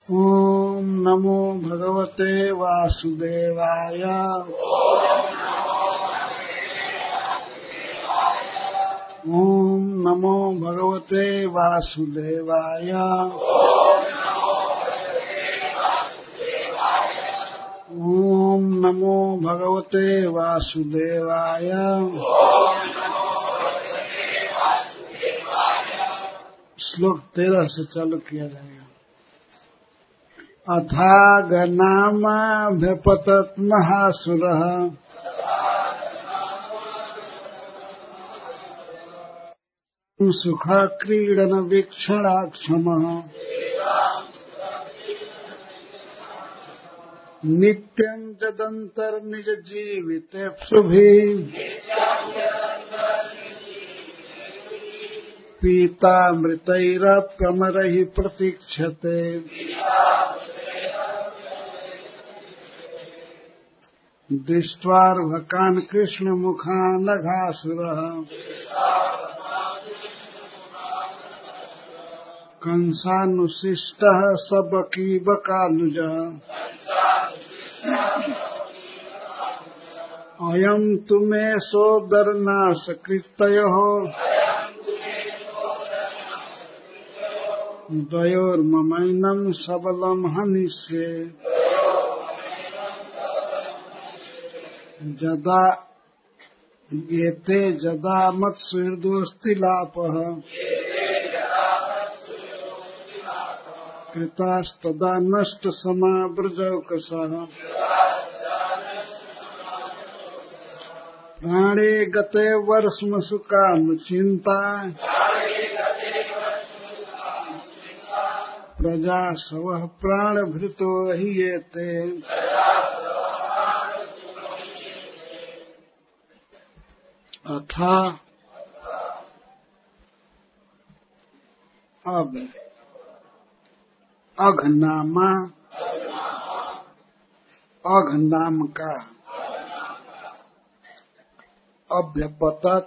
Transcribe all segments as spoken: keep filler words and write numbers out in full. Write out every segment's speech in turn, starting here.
ओम नमो भगवते वासुदेवाय। ओम नमो भगवते वासुदेवाय। ओम नमो भगवते वासुदेवाय। श्लोक तेरह से चालू किया जाएगा। अथागनामाभ्यपतत् महासुरः सुखक्रीडन वीक्षणाक्षमः नित्यं जदन्तर्निज जीवितेप्सुभिः पीतामृतैरप्यमरैः प्रतीक्षते। दृष्ट्वार्भकान् कृष्णमुखानघासुरः कंसानुशिष्टः सबकीबकानुजः अयं तु मे सोदरनाशकृतयोः द्वयोर्ममैनं सबलं हनिष्ये। जदा एते जदा मत्सुहृदोऽस्तिलापः कृतास्तदा नष्टसमाव्रजौकसः प्राणे गते वर्ष्मसु कामचिन्ता प्रजासवः प्राणभृतो हि एते। अथा अब अघनामा अघ नाम का अभ्यपतत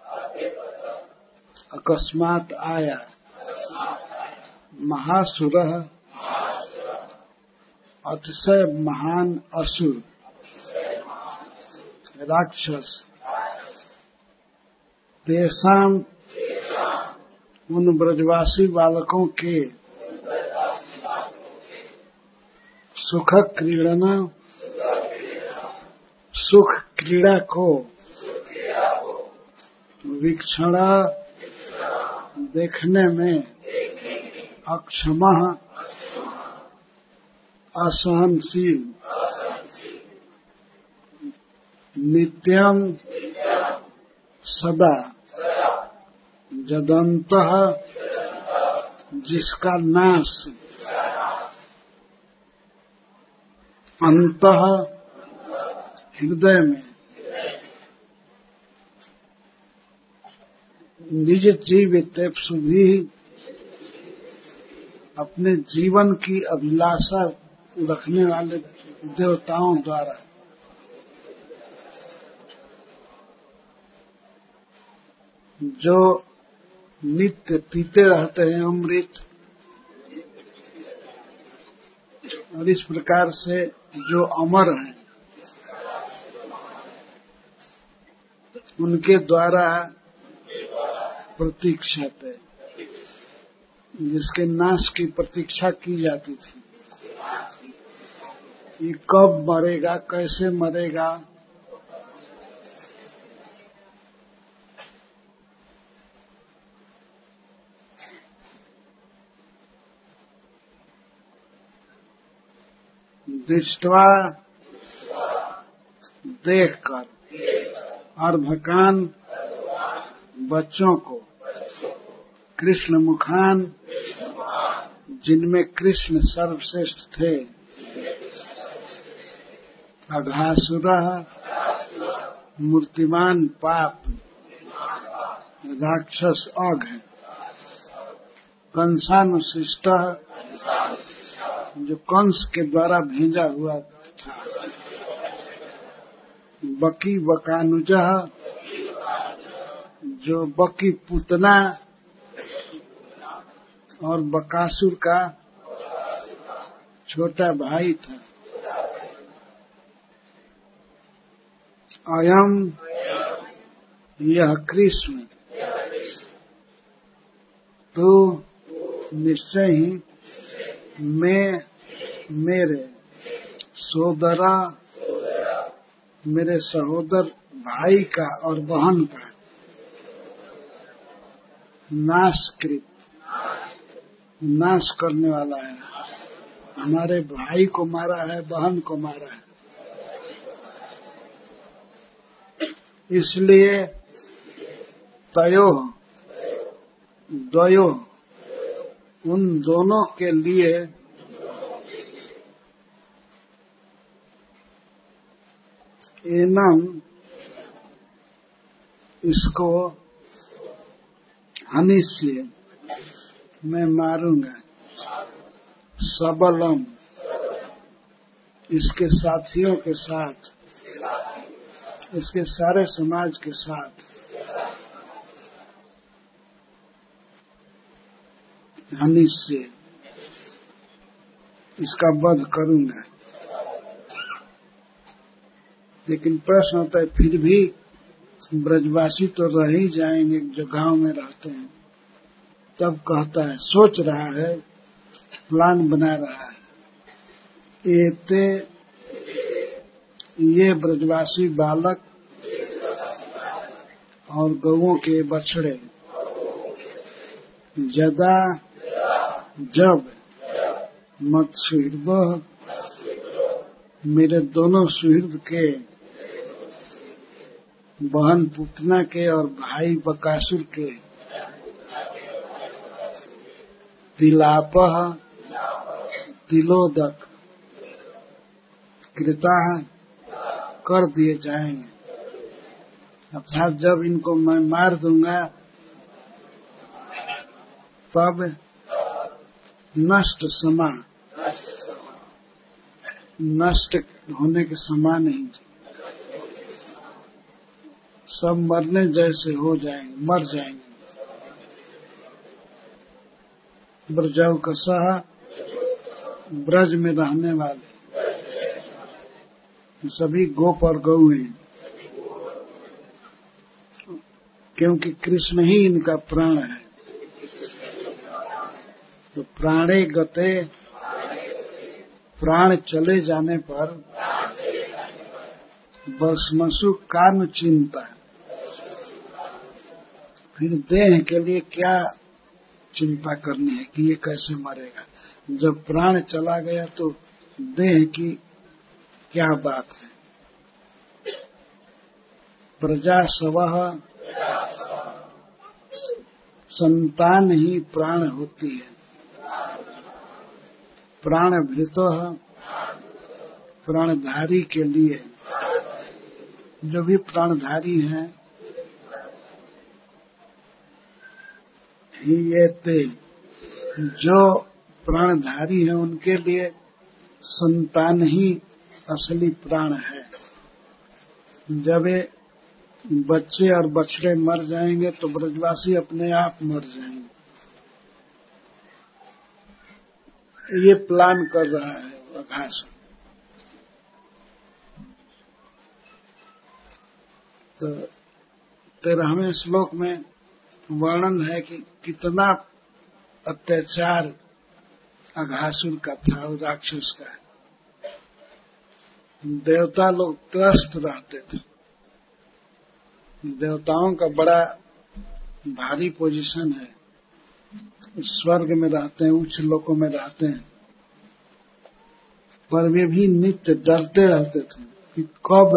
अकस्मात आया महासुरः अतिशय महान असुर राक्षस तेषां उन ब्रजवासी बालकों के सुख क्रीड़ना सुख क्रीड़ा को वीक्षणा देखने में अक्षमः असहनशील नित्यम सदा जदन्तः जिसका नाश अंतः हृदय में निज जीवितेप्सु भी अपने जीवन की अभिलाषा रखने वाले देवताओं द्वारा जो नित्य पीते रहते हैं अमृत, और इस प्रकार से जो अमर हैं उनके द्वारा प्रतीक्षाते जिसके नाश की प्रतीक्षा की जाती थी। ये कब मरेगा, कैसे मरेगा, दृष्टवा देखकर अर्भकान बच्चों को कृष्ण मुखान जिनमें कृष्ण सर्वश्रेष्ठ थे अघासुरः मूर्तिमान पाप राक्षस अघ कंसानुशिष्ट जो कंस के द्वारा भेजा हुआ था बकी बकानुजः जो बकी पुतना और बकासुर का छोटा भाई था। अयम यह कृष्ण तो निश्चय ही मैं मेरे सोदरा मेरे सहोदर भाई का और बहन का नाशकृत नाश करने वाला है। हमारे भाई को मारा है, बहन को मारा है। इसलिए तयो द्वयो उन दोनों के लिए एनम इसको हनिष्य मैं मारूंगा, सबलम इसके साथियों के साथ, इसके सारे समाज के साथ, हनिष्य इसका वध करूंगा। लेकिन प्रश्न होता है फिर भी ब्रजवासी तो रह ही जाएंगे जो गांव में रहते हैं। तब कहता है, सोच रहा है, प्लान बना रहा है। एते ये ब्रजवासी बालक और गौओं के बछड़े जदा जब मत सुहृद मेरे दोनों सुहृद के बहन पुतना के और भाई बकासुर के तिलापह तिलोदक कृता कर दिए जाएंगे। अर्थात जब इनको मैं मार दूंगा तब नष्ट समा नष्ट होने के समान ही सब मरने जैसे हो जाएंगे, मर जाएंगे। ब्रजव कसह ब्रज में रहने वाले सभी गोप और गौ हैं, क्योंकि कृष्ण ही इनका प्राण है। तो प्राणे गते प्राण चले जाने पर बसमसु कार्म चिंता, फिर देह के लिए क्या चिंता करनी है कि ये कैसे मरेगा। जब प्राण चला गया तो देह की क्या बात है। प्रजा सवह संतान ही प्राण होती है। प्राण भृतो प्राणधारी के लिए, जो भी प्राणधारी हैं, ये ते जो प्राणधारी हैं उनके लिए संतान ही असली प्राण है। जब ये बच्चे और बछड़े मर जाएंगे तो ब्रजवासी अपने आप मर जाएंगे। ये प्लान कर रहा है अघासुर। तो तेरहवें श्लोक में वर्णन है कि कितना अत्याचार अघासुर का था, राक्षस का। देवता लोग त्रस्त रहते थे। देवताओं का बड़ा भारी पोजीशन है, स्वर्ग में रहते हैं, उच्च लोकों में रहते हैं, पर वे भी नित्य डरते रहते थे कि कब,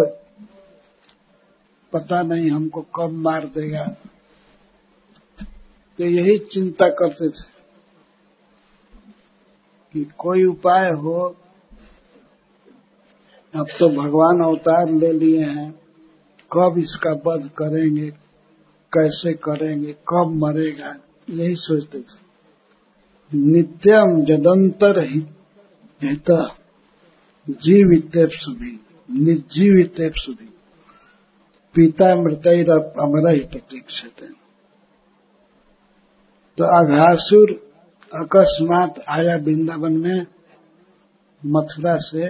पता नहीं हमको कब मार देगा। तो यही चिंता करते थे कि कोई उपाय हो। अब तो भगवान अवतार ले लिए हैं, कब इसका वध करेंगे, कैसे करेंगे, कब मरेगा, यही सोचते थे। नित्यम जदंतर हित जीवितेप्सु भी निर्जीवितेप्सु भी पिता मृतैर अमर ही प्रतीक्षते। तो अघासुर अकस्मात आया वृंदावन में मथुरा से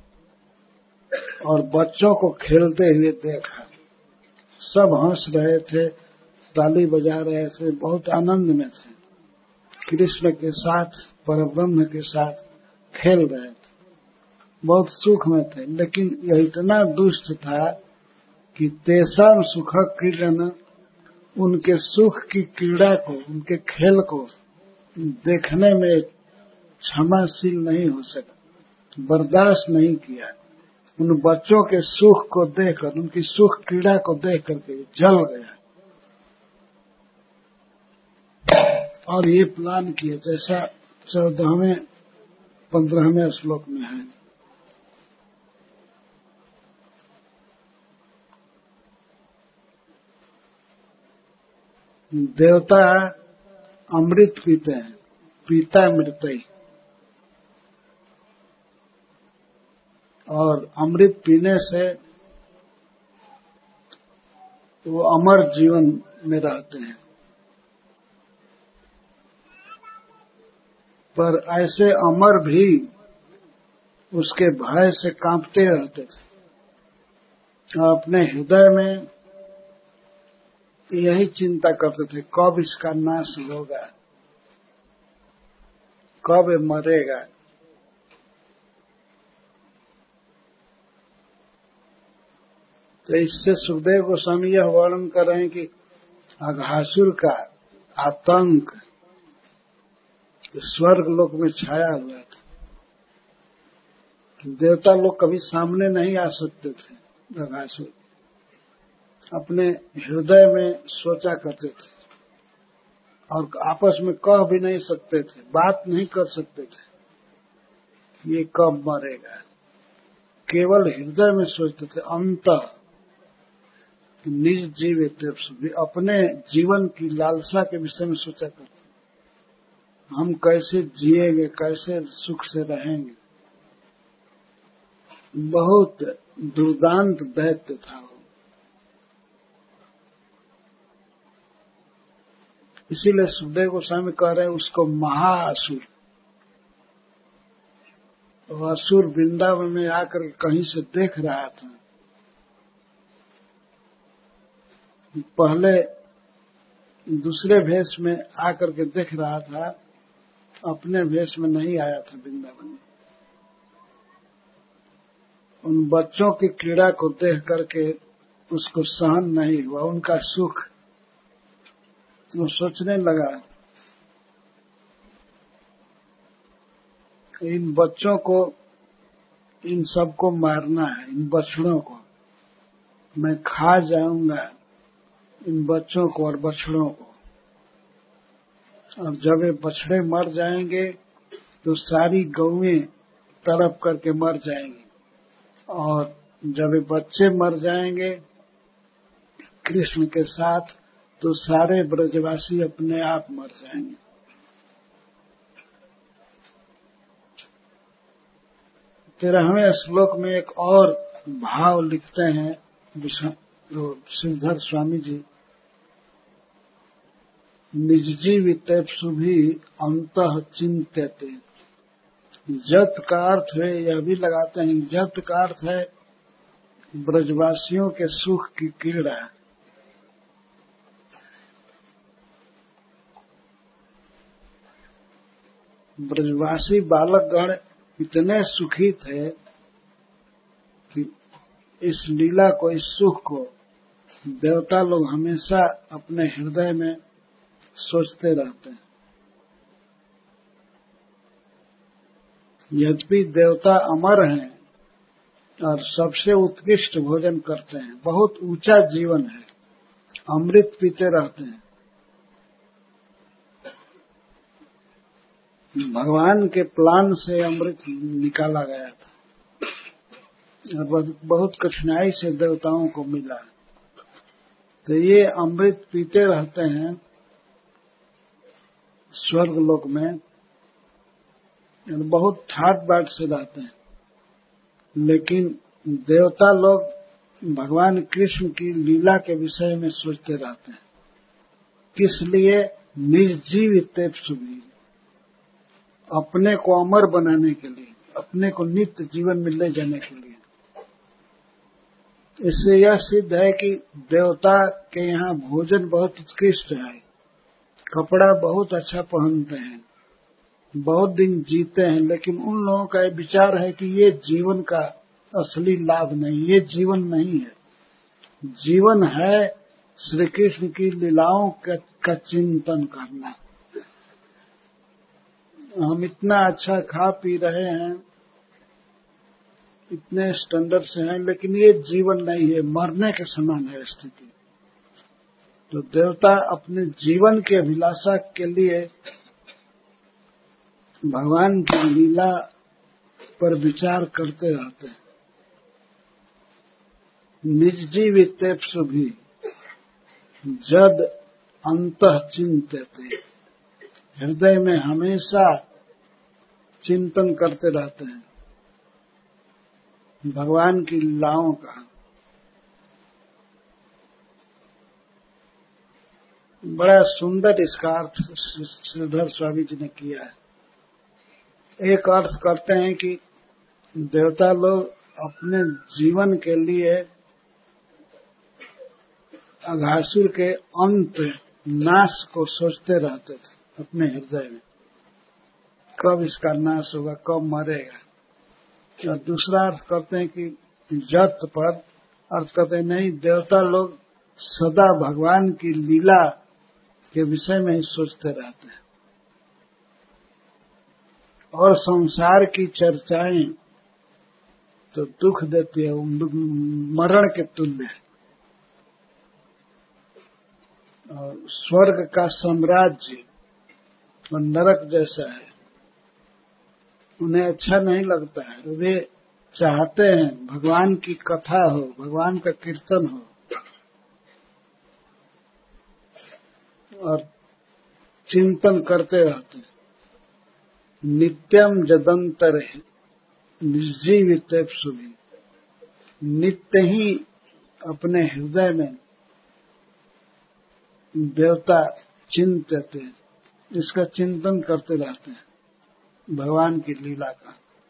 और बच्चों को खेलते हुए देखा। सब हंस रहे थे, ताली बजा रहे थे, बहुत आनंद में थे, कृष्ण के साथ, परब्रह्म के साथ खेल रहे थे, बहुत सुख में थे। लेकिन यह इतना दुष्ट था कि तेषां सुख क्रीडन, उनके सुख की क्रीड़ा को, उनके खेल को देखने में क्षमाशील नहीं हो सका, बर्दाश्त नहीं किया। उन बच्चों के सुख को देखकर, उनकी सुख क्रीड़ा को देख करके जल गया और ये प्लान किए, जैसा चौदहवें पंद्रहवें श्लोक में है। देवता अमृत पीते हैं, पीता मृतई, और अमृत पीने से वो अमर जीवन में रहते हैं। पर ऐसे अमर भी उसके भय से कांपते रहते थे और अपने हृदय में यही चिंता करते थे, कब इसका नाश होगा, कब मरेगा। तो इससे सुखदेव गोस्वामी यह वर्णन कर रहे हैं कि अघासुर का आतंक स्वर्ग लोक में छाया हुआ था। देवता लोग कभी सामने नहीं आ सकते थे। अघासुर अपने हृदय में सोचा करते थे और आपस में कह भी नहीं सकते थे, बात नहीं कर सकते थे ये कब मरेगा, केवल हृदय में सोचते थे। अंत निज जीवित, अपने जीवन की लालसा के विषय में सोचा करते, हम कैसे जिएंगे, कैसे सुख से रहेंगे। बहुत दुर्दांत दैत्य था वो। इसीलिए सुखदेव गोस्वामी कह रहे हैं उसको महाअसुर। वो असुर वृंदावन में आकर कहीं से देख रहा था। पहले दूसरे भेष में आकर के देख रहा था, अपने भेष में नहीं आया था वृंदावन में। उन बच्चों की क्रीड़ा को देख करके उसको सहन नहीं हुआ, उनका सुख। वो सोचने लगा इन बच्चों को, इन सबको मारना है, इन बछड़ों को मैं खा जाऊंगा, इन बच्चों को और बछड़ों को। और जब ये बछड़े मर जाएंगे तो सारी गौएं तड़प करके मर जाएंगी, और जब ये बच्चे मर जाएंगे कृष्ण के साथ तो सारे ब्रजवासी अपने आप मर जाएंगे। तेरहवें श्लोक में एक और भाव लिखते हैं श्रीधर स्वामी जी, निजजीवितेषु भी अंतः चिंत्यते। जत का अर्थ है, यह भी लगाते हैं, जत का अर्थ है ब्रजवासियों के सुख की क्रीड़ा। ब्रजवासी बालकगण इतने सुखी थे कि इस लीला को, इस सुख को देवता लोग हमेशा अपने हृदय में सोचते रहते हैं। यद्यपि देवता अमर हैं और सबसे उत्कृष्ट भोजन करते हैं, बहुत ऊंचा जीवन है, अमृत पीते रहते हैं, भगवान के प्लान से अमृत निकाला गया था और बहुत कठिनाई से देवताओं को मिला। तो ये अमृत पीते रहते हैं स्वर्ग लोक में, बहुत ठाट बाट से रहते हैं। लेकिन देवता लोग भगवान कृष्ण की लीला के विषय में सोचते रहते हैं। किस लिए? निर्जीवितेषु भी, अपने को अमर बनाने के लिए, अपने को नित्य जीवन में ले जाने के लिए। इससे यह सिद्ध है कि देवता के यहाँ भोजन बहुत उत्कृष्ट है, कपड़ा बहुत अच्छा पहनते हैं, बहुत दिन जीते हैं, लेकिन उन लोगों का विचार है कि ये जीवन का असली लाभ नहीं, ये जीवन नहीं है। जीवन है श्री कृष्ण की लीलाओं का, का चिंतन करना। हम इतना अच्छा खा पी रहे हैं, इतने स्टैंडर्ड से हैं, लेकिन ये जीवन नहीं है, मरने के समान है स्थिति। तो देवता अपने जीवन के अभिलाषा के लिए भगवान की लीला पर विचार करते रहते हैं। निर्जीवितेप्सु भी जद अंतः चिंतते, हृदय में हमेशा चिंतन करते रहते हैं भगवान की लीलाओं का। बड़ा सुंदर इसका अर्थ श्रीधर स्वामी जी ने किया है। एक अर्थ करते हैं कि देवता लोग अपने जीवन के लिए अघासुर के अंत नाश को सोचते रहते थे अपने हृदय में, कब इसका नाश होगा, कब मरेगा। और दूसरा अर्थ करते हैं कि जत पर अर्थ करते हैं नहीं, देवता लोग सदा भगवान की लीला के विषय में ही सोचते रहते हैं। और संसार की चर्चाएं तो दुख देती है, मरण के तुल्य है। और स्वर्ग का साम्राज्य और नरक जैसा है, उन्हें अच्छा नहीं लगता है। वे चाहते हैं भगवान की कथा हो, भगवान का कीर्तन हो, और चिंतन करते रहते हैं। नित्यम जदंतर निर्जीवितेप्सु भी, नित्य ही अपने हृदय में देवता चिंतते, इसका चिंतन करते रहते हैं भगवान की लीला का।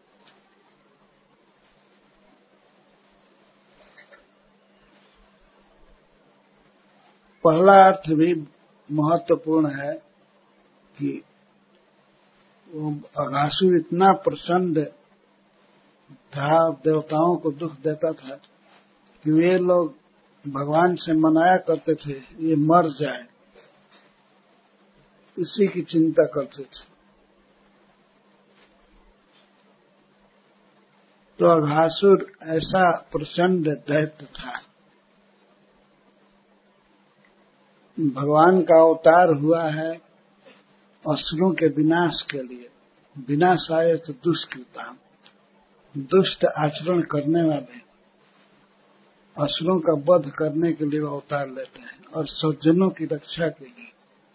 पहला अर्थ भी महत्वपूर्ण है कि वो अघासुर इतना प्रचंड था, देवताओं को दुख देता था कि वे लोग भगवान से मनाया करते थे ये मर जाए, इसी की चिंता करते थे। तो अघासुर ऐसा प्रचंड दैत्य था, भगवान का अवतार हुआ है असुरों के विनाश के लिए। विनाशाय तो दुष्कृता, दुष्ट आचरण करने वाले असुरों का वध करने के लिए अवतार लेते हैं और सज्जनों की रक्षा के लिए।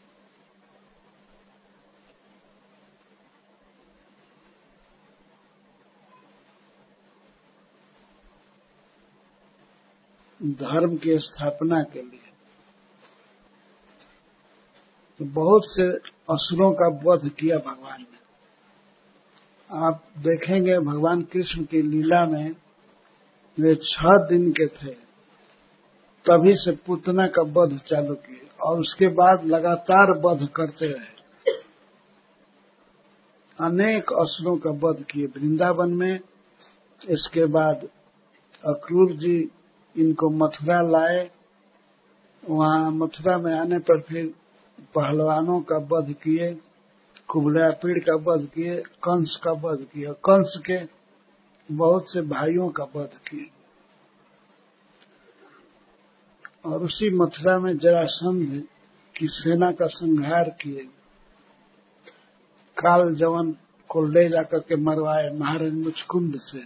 धर्म की स्थापना के लिए। तो बहुत से असुरों का वध किया भगवान ने। आप देखेंगे भगवान कृष्ण की लीला में वे छह दिन के थे, तभी से पूतना का वध चालू किए और उसके बाद लगातार वध करते रहे। अनेक असुरों का वध किए वृंदावन में। इसके बाद अक्रूर जी इनको मथुरा लाए, वहां मथुरा में आने पर फिर पहलवानों का वध किए, कुबलापीड़ का वध किए, कंस का वध किया, कंस के बहुत से भाइयों का वध किए। और उसी मथुरा में जरासंध की सेना का संहार किए, काल जवन को ले जाकर के मरवाए महाराज मुचकुंद से।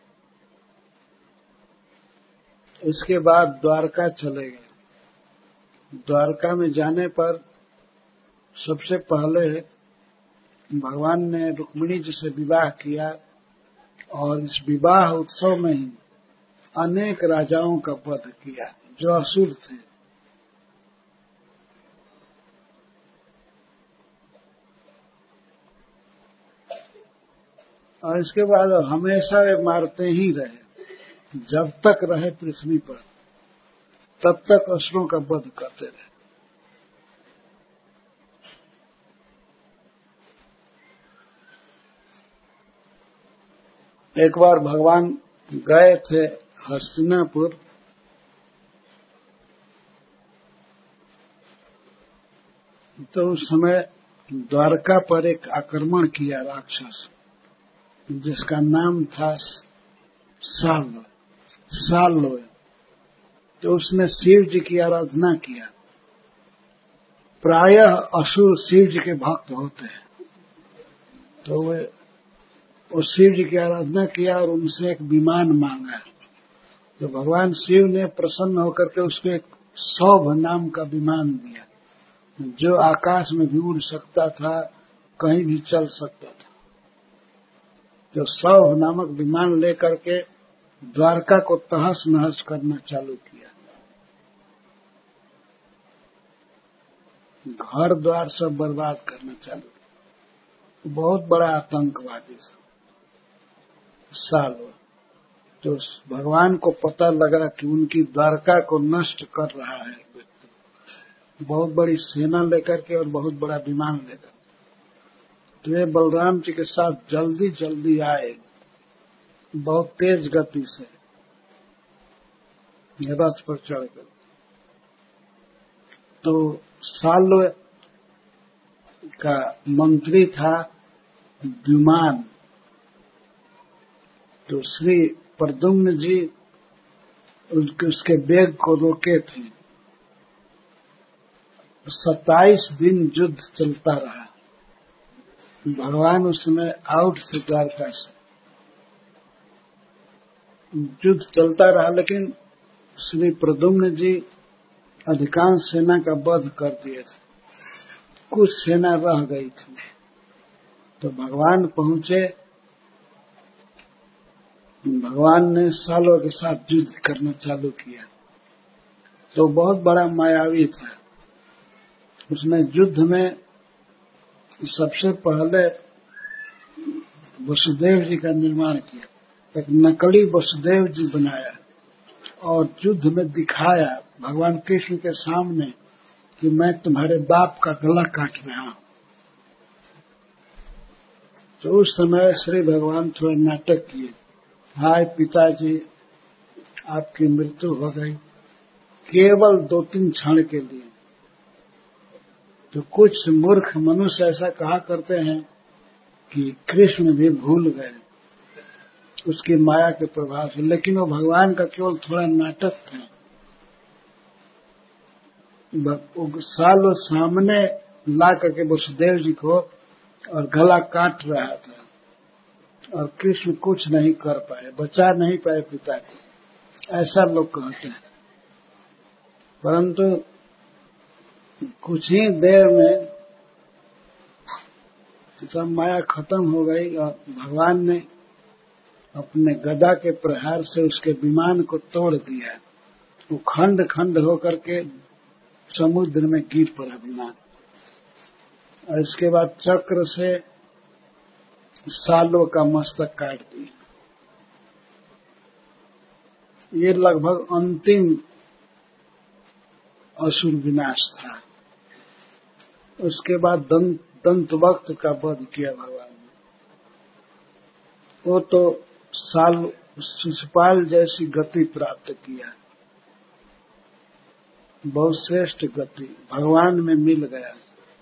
इसके बाद द्वारका चले गए। द्वारका में जाने पर सबसे पहले भगवान ने रुक्मिणी जी से विवाह किया और इस विवाह उत्सव में ही अनेक राजाओं का वध किया जो असुर थे। और इसके बाद हमेशा वे मारते ही रहे, जब तक रहे पृथ्वी पर तब तक असुरों का वध करते रहे। एक बार भगवान गए थे हस्तिनापुर, तो उस समय द्वारका पर एक आक्रमण किया राक्षस, जिसका नाम था साल साल। तो उसने शिव जी की आराधना किया। प्रायः असुर शिव जी के भक्त होते हैं, तो वे वो शिव जी की आराधना किया और उनसे एक विमान मांगा। तो भगवान शिव ने प्रसन्न होकर के उसको एक सौभ नाम का विमान दिया, जो आकाश में भी उड़ सकता था, कहीं भी चल सकता था। तो सौभ नामक विमान लेकर के द्वारका को तहस नहस करना चालू किया। घर द्वार सब बर्बाद करना चालू किया। बहुत बड़ा आतंकवादी साल। तो भगवान को पता लगा कि उनकी द्वारका को नष्ट कर रहा है व्यक्ति, बहुत बड़ी सेना लेकर के और बहुत बड़ा विमान लेकर। तो ये बलराम जी के साथ जल्दी जल्दी आए, बहुत तेज गति से रथ पर चढ़कर। तो साल का मंत्री था द्युमान। तो श्री प्रद्युम्न जी उसके वेग को रोके थे। सत्ताईस दिन युद्ध चलता रहा। भगवान उस समय आउट से द्वारका से युद्ध चलता रहा, लेकिन श्री प्रद्युम्न जी अधिकांश सेना का वध कर दिए थे, कुछ सेना रह गई थी। तो भगवान पहुंचे। भगवान ने सालों के साथ युद्ध करना चालू किया। तो बहुत बड़ा मायावी था। उसने युद्ध में सबसे पहले वसुदेव जी का निर्माण किया, एक नकली वसुदेव जी बनाया और युद्ध में दिखाया भगवान कृष्ण के सामने कि मैं तुम्हारे बाप का गला काट रहा हूं। तो उस समय श्री भगवान थोड़ा नाटक किए, हाय पिताजी आपकी मृत्यु हो गई, केवल दो तीन क्षण के लिए। तो कुछ मूर्ख मनुष्य ऐसा कहा करते हैं कि कृष्ण भी भूल गए उसकी माया के प्रभाव से, लेकिन वो भगवान का केवल थोड़ा नाटक था। सालों सामने ला करके वसुदेव जी को और गला काट रहा था, और कृष्ण कुछ नहीं कर पाए, बचा नहीं पाए पिता को, ऐसा लोग कहते हैं। परंतु कुछ ही देर में सब माया खत्म हो गई और भगवान ने अपने गदा के प्रहार से उसके विमान को तोड़ दिया। वो खंड खंड होकर के समुद्र में गिर पड़ा विमान, और इसके बाद चक्र से सालों का मस्तक काट दिया। ये लगभग अंतिम असुर विनाश था। उसके बाद दंत दंतवक्त का वध किया भगवान ने। वो तो साल शिशुपाल जैसी गति प्राप्त किया, बहुत श्रेष्ठ गति भगवान में मिल गया।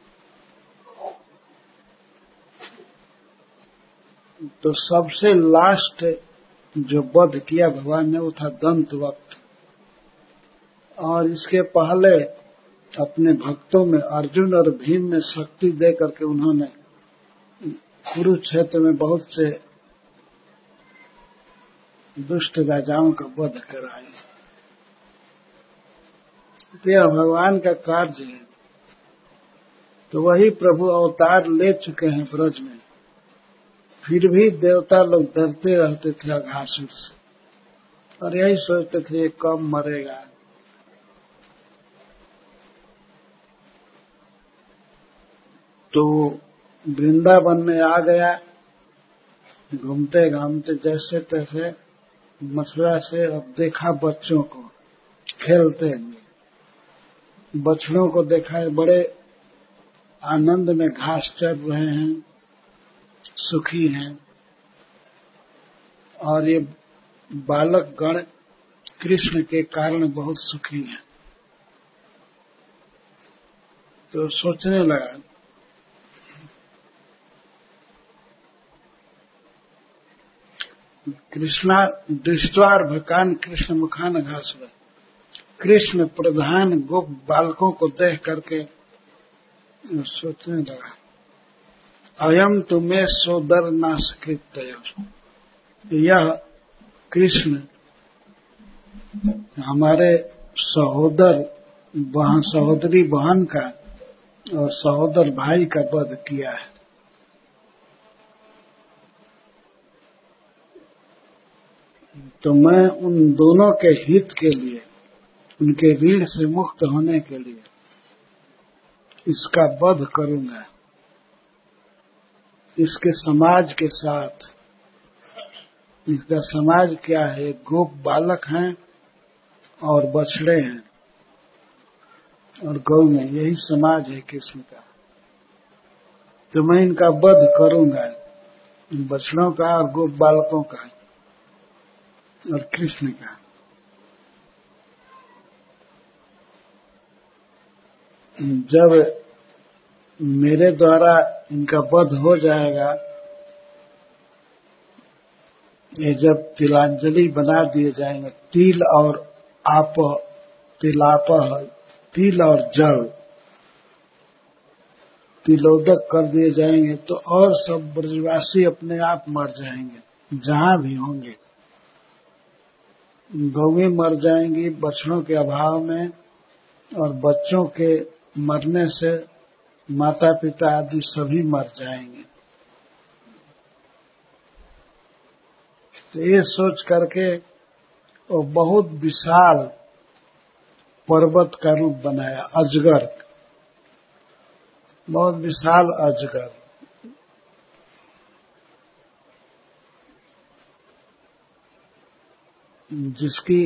तो सबसे लास्ट जो वध किया भगवान ने वो था दंतवक्त। और इसके पहले अपने भक्तों में अर्जुन और भीम में शक्ति दे करके उन्होंने कुरुक्षेत्र में बहुत से दुष्ट राजाओं का वध कराया। तो यह भगवान का कार्य है। तो वही प्रभु अवतार ले चुके हैं ब्रज में, फिर भी देवता लोग डरते रहते थे अघासुर से, और यही सोचते थे ये कब मरेगा। तो वृंदावन में आ गया घूमते घामते जैसे तैसे मथुरा से अब देखा बच्चों को खेलते हुए। बछड़ों को देखा है बड़े आनंद में घास चर रहे हैं, सुखी हैं। और ये बालक गण कृष्ण के कारण बहुत सुखी हैं। तो सोचने लगा कृष्णा दृष्टवार भकान कृष्ण मुखान घास। कृष्ण प्रधान गोप बालकों को देख करके सोचने लगा, अयम तुम्हें सोदर नाशकृत, यह कृष्ण हमारे सहोदर बहन सहोदरी बहन का और सहोदर भाई का वध किया है। तो मैं उन दोनों के हित के लिए, उनके ऋण से मुक्त होने के लिए इसका वध करूंगा। इसके समाज के साथ, इसका समाज क्या है, गोप बालक हैं और बछड़े हैं और गौ में, यही समाज है कृष्ण का। तो मैं इनका वध करूंगा, इन बछड़ों का और गोप बालकों का और कृष्ण का। जब मेरे द्वारा इनका वध हो जाएगा, ये जब तिलांजलि बना दिए जाएंगे, तिल और आप, तिलाप, तिल और जल तिलोदक कर दिए जाएंगे, तो और सब ब्रजवासी अपने आप मर जाएंगे जहां भी होंगे। गौएं मर जाएंगी बछड़ों के अभाव में, और बच्चों के मरने से माता पिता आदि सभी मर जाएंगे। तो ये सोच करके वो बहुत विशाल पर्वत का रूप बनाया, अजगर, बहुत विशाल अजगर, जिसकी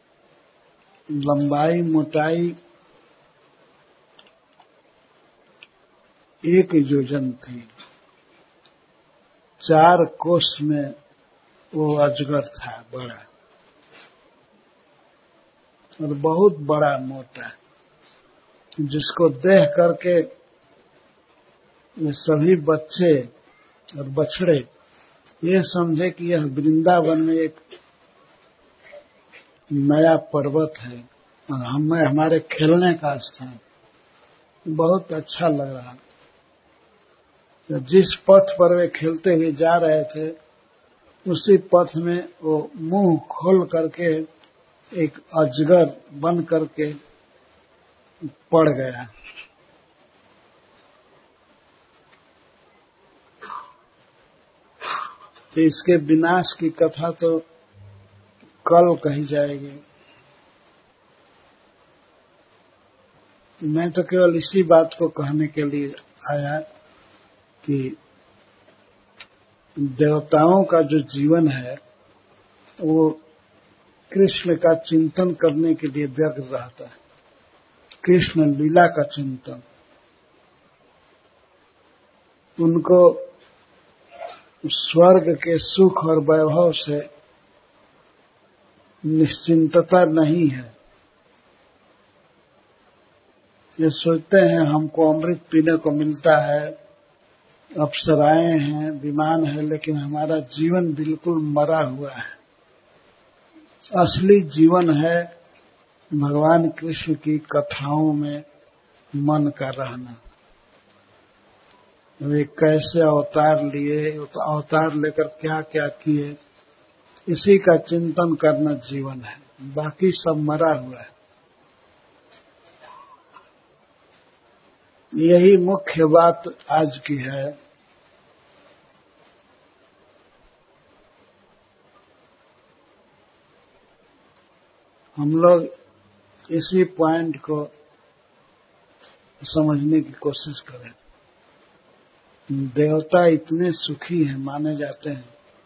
लंबाई मोटाई एक योजन थी। चार कोस में वो अजगर था, बड़ा और बहुत बड़ा मोटा, जिसको देख करके ये सभी बच्चे और बछड़े ये समझे कि यह वृंदावन में एक नया पर्वत है और हमें हमारे खेलने का स्थान। बहुत अच्छा लग रहा। तो जिस पथ पर वे खेलते हुए जा रहे थे, उसी पथ में वो मुंह खोल करके एक अजगर बन करके पड़ गया। तो इसके विनाश की कथा तो कल कही जाएगी। मैं तो केवल इसी बात को कहने के लिए आया कि देवताओं का जो जीवन है वो कृष्ण का चिंतन करने के लिए व्यग्र रहता है, कृष्ण लीला का चिंतन। उनको स्वर्ग के सुख और वैभव से निश्चिंतता नहीं है। ये सोचते हैं हमको अमृत पीने को मिलता है, अप्सराएं हैं, विमान है, लेकिन हमारा जीवन बिल्कुल मरा हुआ है। असली जीवन है भगवान कृष्ण की कथाओं में मन का रहना। वे कैसे अवतार लिए, अवतार लेकर क्या क्या किए, इसी का चिंतन करना जीवन है, बाकी सब मरा हुआ है। यही मुख्य बात आज की है। हम लोग इसी पॉइंट को समझने की कोशिश करें। देवता इतने सुखी हैं, माने जाते हैं,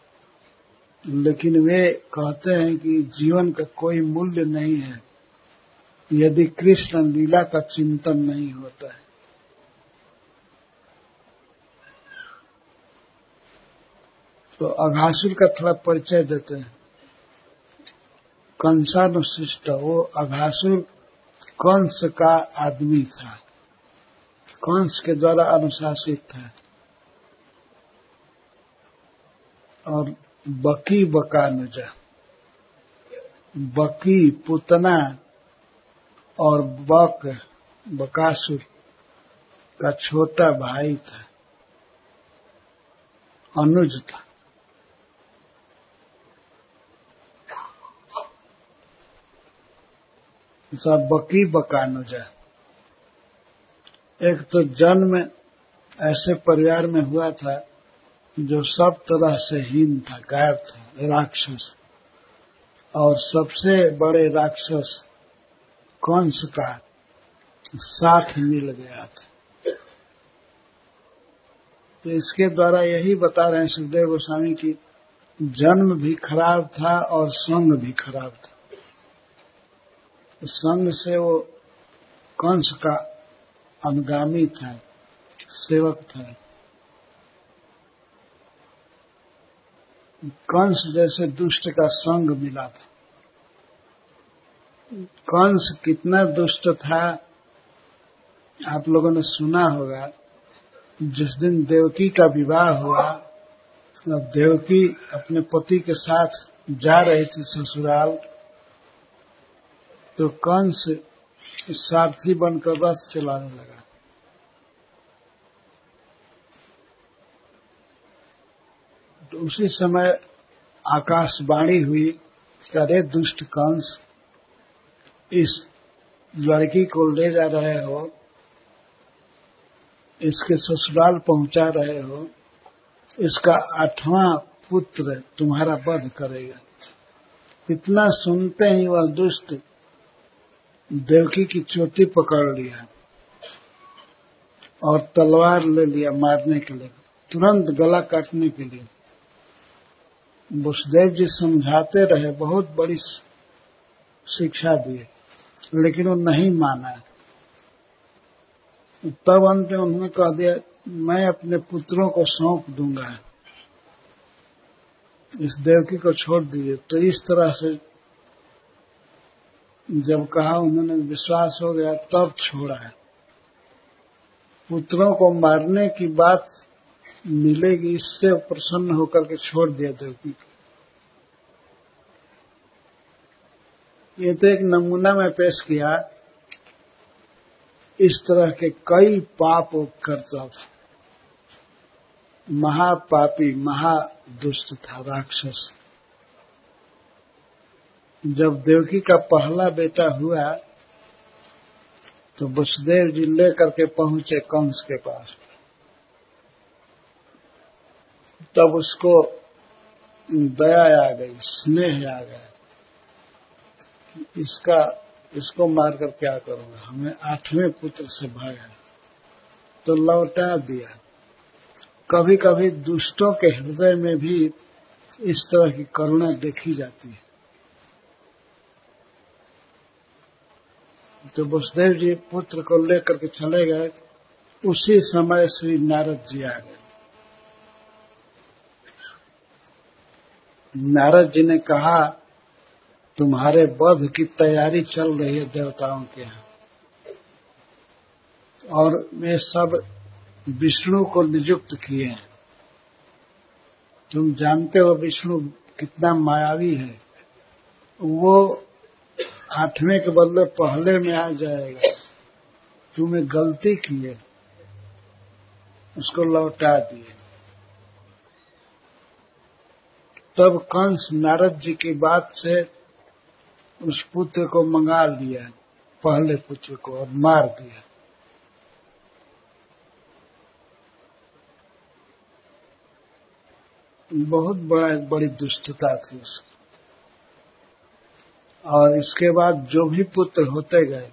लेकिन वे कहते हैं कि जीवन का कोई मूल्य नहीं है यदि कृष्ण लीला का चिंतन नहीं होता है। तो अघासुर का थोड़ा परिचय देते हैं। कंसानुशिष्ट, वो अघासुर कंस का आदमी था, कंस के द्वारा अनुशासित था। और बकी बकानुजा, बकी पुतना और बक बकासुर का छोटा भाई था, अनुज था। सब बकी बकानुजा। एक तो जन्म ऐसे परिवार में हुआ था जो सब तरह से हीन था, गायब था, राक्षस। और सबसे बड़े राक्षस कंस का साथ मिल गया था। तो इसके द्वारा यही बता रहे हैं सुखदेव गोस्वामी की जन्म भी खराब था और संग भी खराब था। संग से वो कंस का अनुगामी था, सेवक था। कंस जैसे दुष्ट का संग मिला था। कंस कितना दुष्ट था आप लोगों ने सुना होगा। जिस दिन देवकी का विवाह हुआ, तब देवकी अपने पति के साथ जा रही थी ससुराल, तो कंस सारथी बनकर रथ चलाने लगा। तो उसी समय आकाशवाणी हुई कि अरे दुष्ट कंस, इस लड़की को ले जा रहे हो, इसके ससुराल पहुंचा रहे हो, इसका आठवां पुत्र तुम्हारा वध करेगा। इतना सुनते ही वह दुष्ट देवकी की चोटी पकड़ लिया और तलवार ले लिया मारने के लिए, तुरंत गला काटने के लिए। वसुदेव जी समझाते रहे, बहुत बड़ी शिक्षा दिए, लेकिन वो नहीं माना। तब अंत में उन्होंने कह दिया, मैं अपने पुत्रों को सौंप दूंगा, इस देवकी को छोड़ दीजिए। तो इस तरह से जब कहा, उन्होंने विश्वास हो गया, तब छोड़ा है। पुत्रों को मारने की बात मिलेगी, इससे प्रसन्न होकर के छोड़ दिया देवकी को। ये तो एक नमूना में पेश किया। इस तरह के कई पाप करता था, महापापी, महादुष्ट था, राक्षस। जब देवकी का पहला बेटा हुआ तो वसुदेव जी लेकर के पहुंचे कंस के पास। तब उसको दया आ गई, स्नेह आ गया। इसका इसको मारकर क्या करूंगा, हमें आठवें पुत्र से भय है, तो लौटा दिया। कभी कभी दुष्टों के हृदय में भी इस तरह की करुणा देखी जाती है। तो वसुदेव जी पुत्र को लेकर के चले गए। उसी समय श्री नारद जी आ गए। नारद जी ने कहा, तुम्हारे वध की तैयारी चल रही है देवताओं के यहाँ, और वे सब विष्णु को नियुक्त किए हैं। तुम जानते हो विष्णु कितना मायावी है, वो आठवें के बदले पहले में आ जाएगा। तुम्हें गलती की है, उसको लौटा दिए। तब कंस नारद जी की बात से उस पुत्र को मंगा लिया, पहले पुत्र को, और मार दिया। बहुत बड़ा बड़ी दुष्टता थी उसकी। और इसके बाद जो भी पुत्र होते गए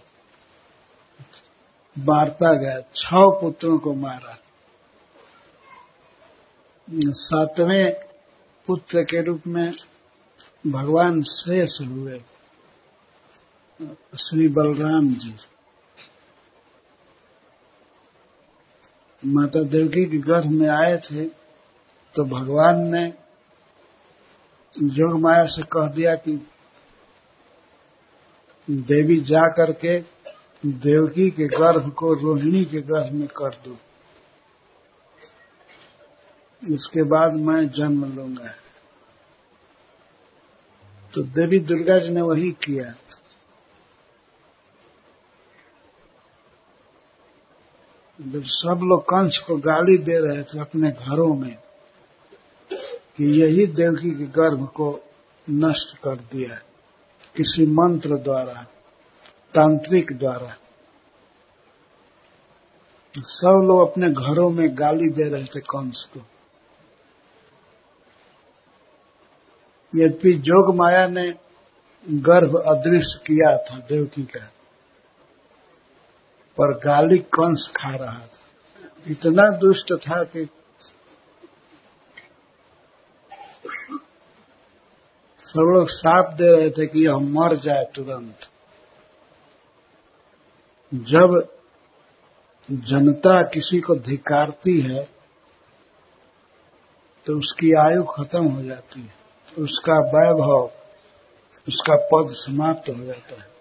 मारता गया। छह पुत्रों को मारा। सातवें पुत्र के रूप में भगवान शेष हुए, श्री बलराम जी। माता देवकी के गर्भ में आए थे तो भगवान ने जोग माया से कह दिया कि देवी जा करके देवकी के गर्भ को रोहिणी के गर्भ में कर दो, इसके बाद मैं जन्म लूंगा। तो देवी दुर्गा जी ने वही किया। जब सब लोग कंस को गाली दे रहे थे अपने घरों में कि यही देवकी के गर्भ को नष्ट कर दिया किसी मंत्र द्वारा, तांत्रिक द्वारा, सब लोग अपने घरों में गाली दे रहे थे कंस को। यद्यपि जोग माया ने गर्भ अदृश्य किया था देवकी का, पर गाली कंस खा रहा था। इतना दुष्ट था कि सब लोग शाप दे रहे थे कि यह मर जाए तुरंत। जब जनता किसी को धिक्कारती है तो उसकी आयु खत्म हो जाती है, उसका वैभव, उसका पद समाप्त हो जाता है।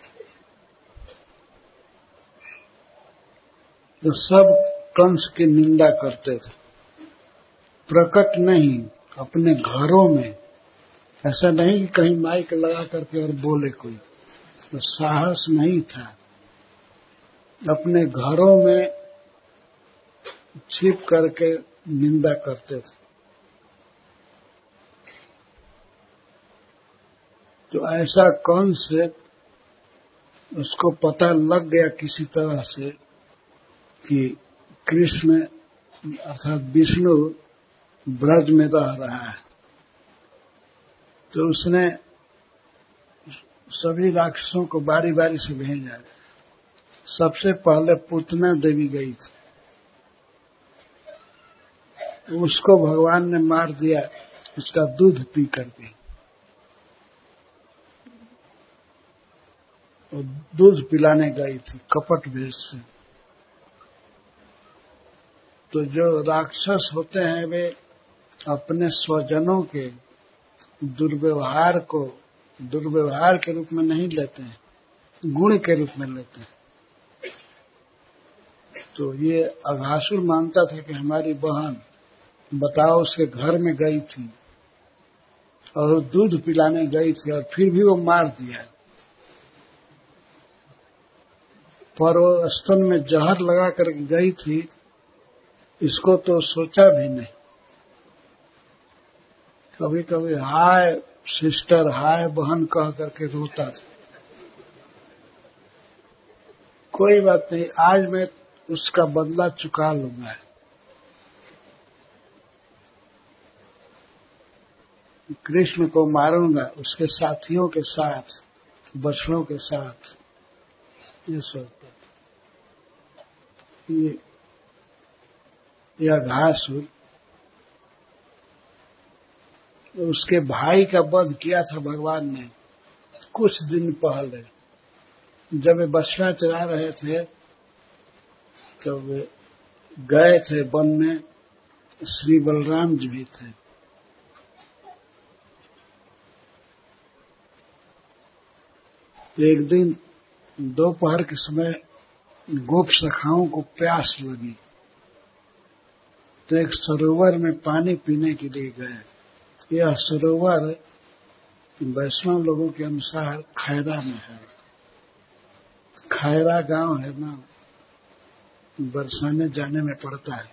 तो सब कंस की निंदा करते थे, प्रकट नहीं, अपने घरों में। ऐसा नहीं कि कहीं माइक लगा करके और बोले कोई, तो साहस नहीं था। अपने घरों में छिप करके निंदा करते थे। तो ऐसा कंस से उसको पता लग गया किसी तरह से कि कृष्ण अर्थात विष्णु ब्रज में रह रहा है, तो उसने सभी राक्षसों को बारी बारी से भेजा। सबसे पहले पूतना देवी गई थी, उसको भगवान ने मार दिया उसका दूध पी करके। और दूध पिलाने गई थी कपट भेष से। तो जो राक्षस होते हैं वे अपने स्वजनों के दुर्व्यवहार को दुर्व्यवहार के रूप में नहीं लेते हैं, गुण के रूप में लेते हैं। तो ये अघासुर मानता था कि हमारी बहन, बताओ, उसके घर में गई थी और दूध पिलाने गई थी और फिर भी वो मार दिया। पर वो स्तन में जहर लगा कर गई थी, इसको तो सोचा भी नहीं। कभी कभी हाय सिस्टर, हाय बहन कह करके रोता था। कोई बात नहीं, आज मैं उसका बदला चुका लूंगा। कृष्ण को मारूंगा उसके साथियों के साथ, बछड़ों के साथ। ये सोचता ये यह घासुर उसके भाई का वध किया था भगवान ने कुछ दिन पहले। जब वे बछड़ा चरा रहे थे तो वे गए थे वन में, श्री बलराम जी भी थे। एक दिन दोपहर के समय गोप सखाओं को प्यास लगी तो एक सरोवर में पानी पीने के लिए गए। यह सरोवर वैष्णव लोगों के अनुसार खैरा में है। खैरा गांव है ना, बरसाने जाने में पड़ता है।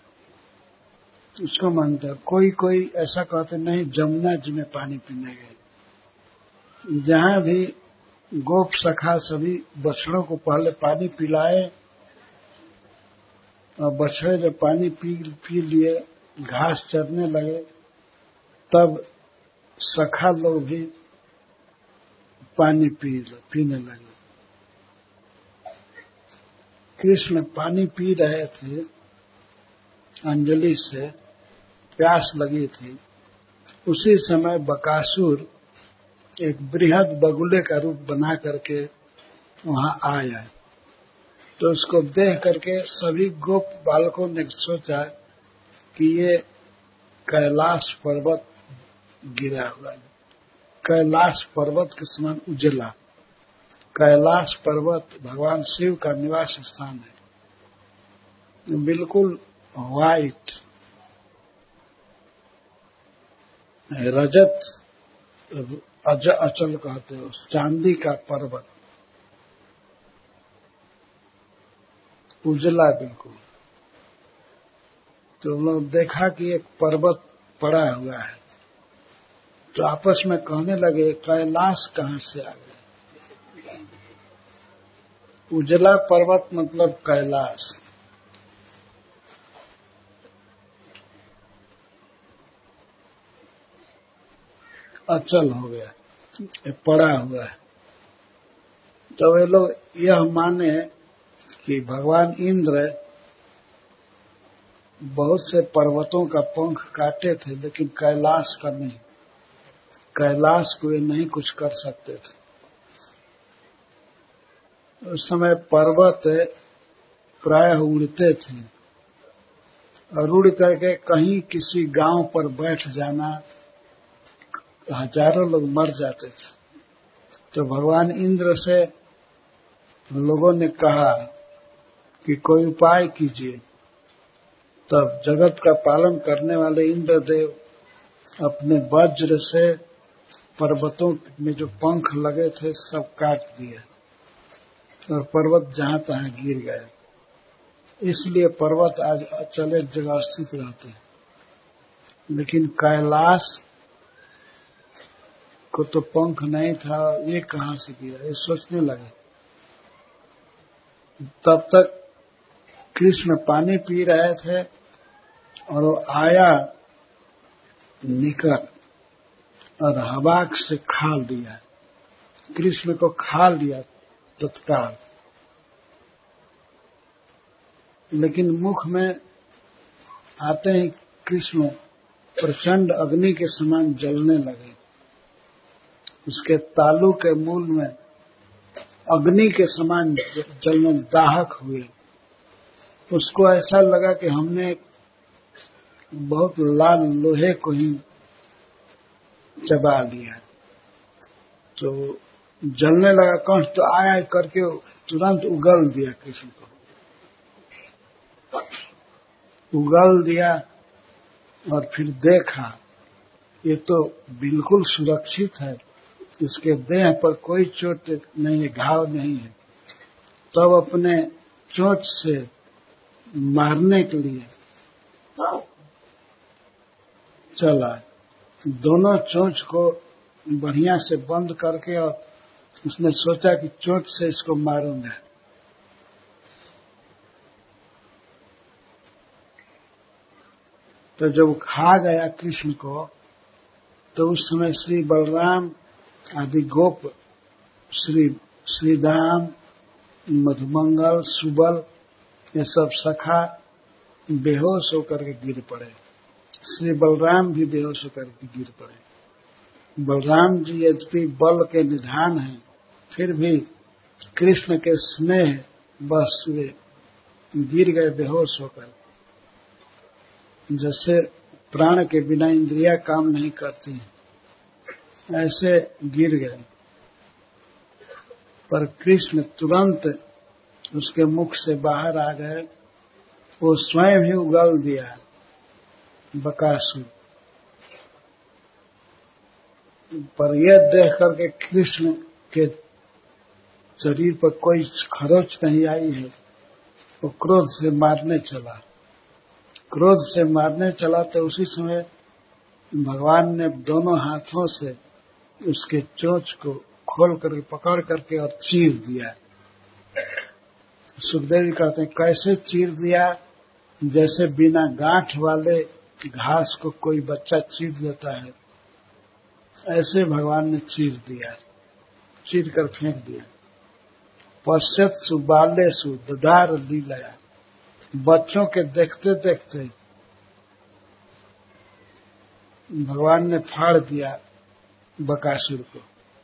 उसको मानता है। कोई कोई ऐसा कहते नहीं, जमुना जी में पानी पीने गए। जहां भी गोप सखा सभी बछड़ों को पहले पानी पिलाए और बछड़े जब पानी पी पी लिए, घास चरने लगे, तब सखा लोग भी पानी पी पीने लगे। कृष्ण पानी पी रहे थे अंजलि से, प्यास लगी थी, उसी समय बकासुर एक बृहद बगुले का रूप बना करके वहां आया। तो उसको देख करके सभी गोप बालकों ने सोचा कि ये कैलाश पर्वत गिरा हुआ है, कैलाश पर्वत के समान उजला। कैलाश पर्वत भगवान शिव का निवास स्थान है, बिल्कुल व्हाइट रजत अज अचल कहते हो, चांदी का पर्वत, उजला बिल्कुल। तो लोग देखा कि एक पर्वत पड़ा हुआ है, तो आपस में कहने लगे कैलाश कहां से आ गया। उजला पर्वत मतलब कैलाश। अचल हो गया, ये पड़ा हुआ है। तो वे लोग यह माने कि भगवान इंद्र बहुत से पर्वतों का पंख काटे थे, लेकिन कैलाश का नहीं। कैलाश को वे नहीं कुछ कर सकते थे। उस समय पर्वत प्रायः उड़ते थे और उड़ करके कहीं किसी गांव पर बैठ जाना, हजारों लोग मर जाते थे। तो भगवान इंद्र से लोगों ने कहा कि कोई उपाय कीजिए। तब जगत का पालन करने वाले इंद्रदेव अपने वज्र से पर्वतों में जो पंख लगे थे सब काट दिए और पर्वत जहां तहां गिर गए। इसलिए पर्वत आज अचल एक जगह स्थित रहते हैं, लेकिन कैलाश को तो पंख नहीं था, ये कहां से गिरा, ये सोचने लगे। तब तक कृष्ण पानी पी रहे थे और वो आया निकट और हवा से खा लिया, कृष्ण को खा लिया तत्काल। लेकिन मुख में आते ही कृष्ण प्रचंड अग्नि के समान जलने लगे। उसके तालू के मूल में अग्नि के समान जलने, दाहक हुए। उसको ऐसा लगा कि हमने बहुत लाल लोहे को ही चबा लिया। तो जलने लगा, कंठ तो आया करके तुरंत उगल दिया, कृष्ण को उगल दिया और फिर देखा ये तो बिल्कुल सुरक्षित है, इसके देह पर कोई चोट नहीं है, घाव नहीं है। तब अपने चोट से मारने के लिए चला, दोनों चोंच को बढ़िया से बंद करके, और उसने सोचा कि चोट से इसको मारूंगा। तो जब खा गया कृष्ण को, तो उस समय श्री बलराम आदि गोप, श्री श्रीदाम, मधुमंगल, सुबल, ये सब सखा बेहोश होकर के गिर पड़े। श्री बलराम भी बेहोश होकर के गिर पड़े। बलराम जी यद्यपि बल के निधान हैं, फिर भी कृष्ण के स्नेह बस वे गिर गए बेहोश होकर। जैसे प्राण के बिना इंद्रिया काम नहीं करती हैं, ऐसे गिर गए। पर कृष्ण तुरंत उसके मुख से बाहर आ गए, वो स्वयं ही उगल दिया बकासुर। पर यह देख करके कृष्ण के शरीर पर कोई खरोच नहीं आई है, वो क्रोध से मारने चला। क्रोध से मारने चला तो उसी समय भगवान ने दोनों हाथों से उसके चोंच को खोल करके पकड़ करके और चीर दिया। सुखदेव जी कहते हैं कैसे चीर दिया, जैसे बिना गांठ वाले घास को कोई बच्चा चीर देता है, ऐसे भगवान ने चीर दिया, चीर कर फेंक दिया। पश्चात सुबाले सु ददार लीला, बच्चों के देखते देखते भगवान ने फाड़ दिया बकासुर को।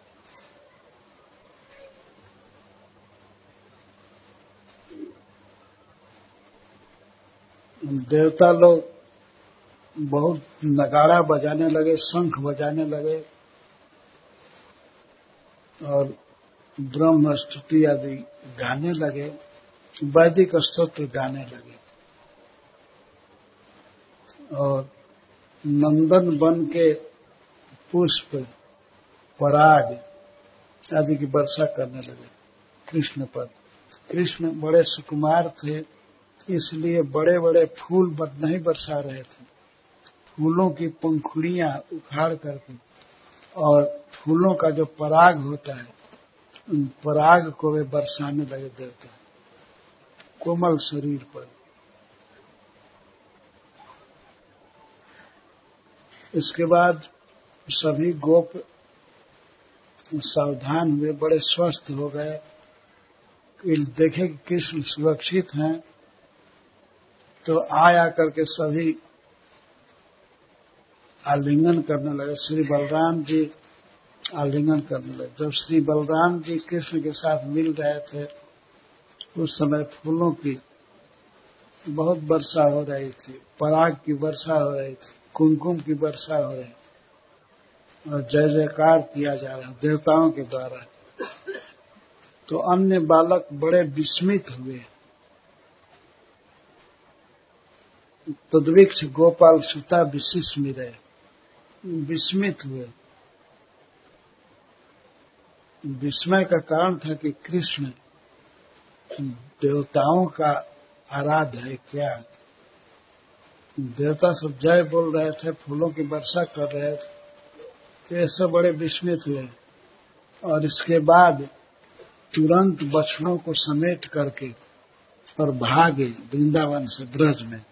देवता लोग बहुत नगाड़ा बजाने लगे, शंख बजाने लगे और ब्रह्म स्तुति आदि गाने लगे, वैदिक स्तोत्र गाने लगे और नंदन वन के पुष्प, पराग आदि की वर्षा करने लगे कृष्ण पर। कृष्ण बड़े सुकुमार थे, इसलिए बड़े बड़े फूल नहीं बरसा रहे थे, फूलों की पंखुड़ियां उखाड़ करके और फूलों का जो पराग होता है उन पराग को वे बरसाने लगे देवता कोमल शरीर पर। इसके बाद सभी गोप सावधान हुए, बड़े स्वस्थ हो गए, देखे कि कृष्ण सुरक्षित हैं तो आया करके सभी आलिंगन करने लगे। श्री बलराम जी आलिंगन करने लगे। जब श्री बलराम जी कृष्ण के साथ मिल रहे थे उस समय फूलों की बहुत वर्षा हो रही थी, पराग की वर्षा हो रही थी, कुमकुम की वर्षा हो रही थी और जय जयकार किया जा रहा देवताओं के द्वारा। तो अन्य बालक बड़े विस्मित हुए। तद्वीक्ष गोपाल सुता विशिष्ट मिले, विस्मित हुए। विस्मय का कारण था कि कृष्ण देवताओं का आराध्य है क्या। देवता सब जय बोल रहे थे, फूलों की वर्षा कर रहे थे, तो ऐसे बड़े विस्मित हुए और इसके बाद तुरंत बछड़ों को समेट करके और भागे वृंदावन से ब्रज में।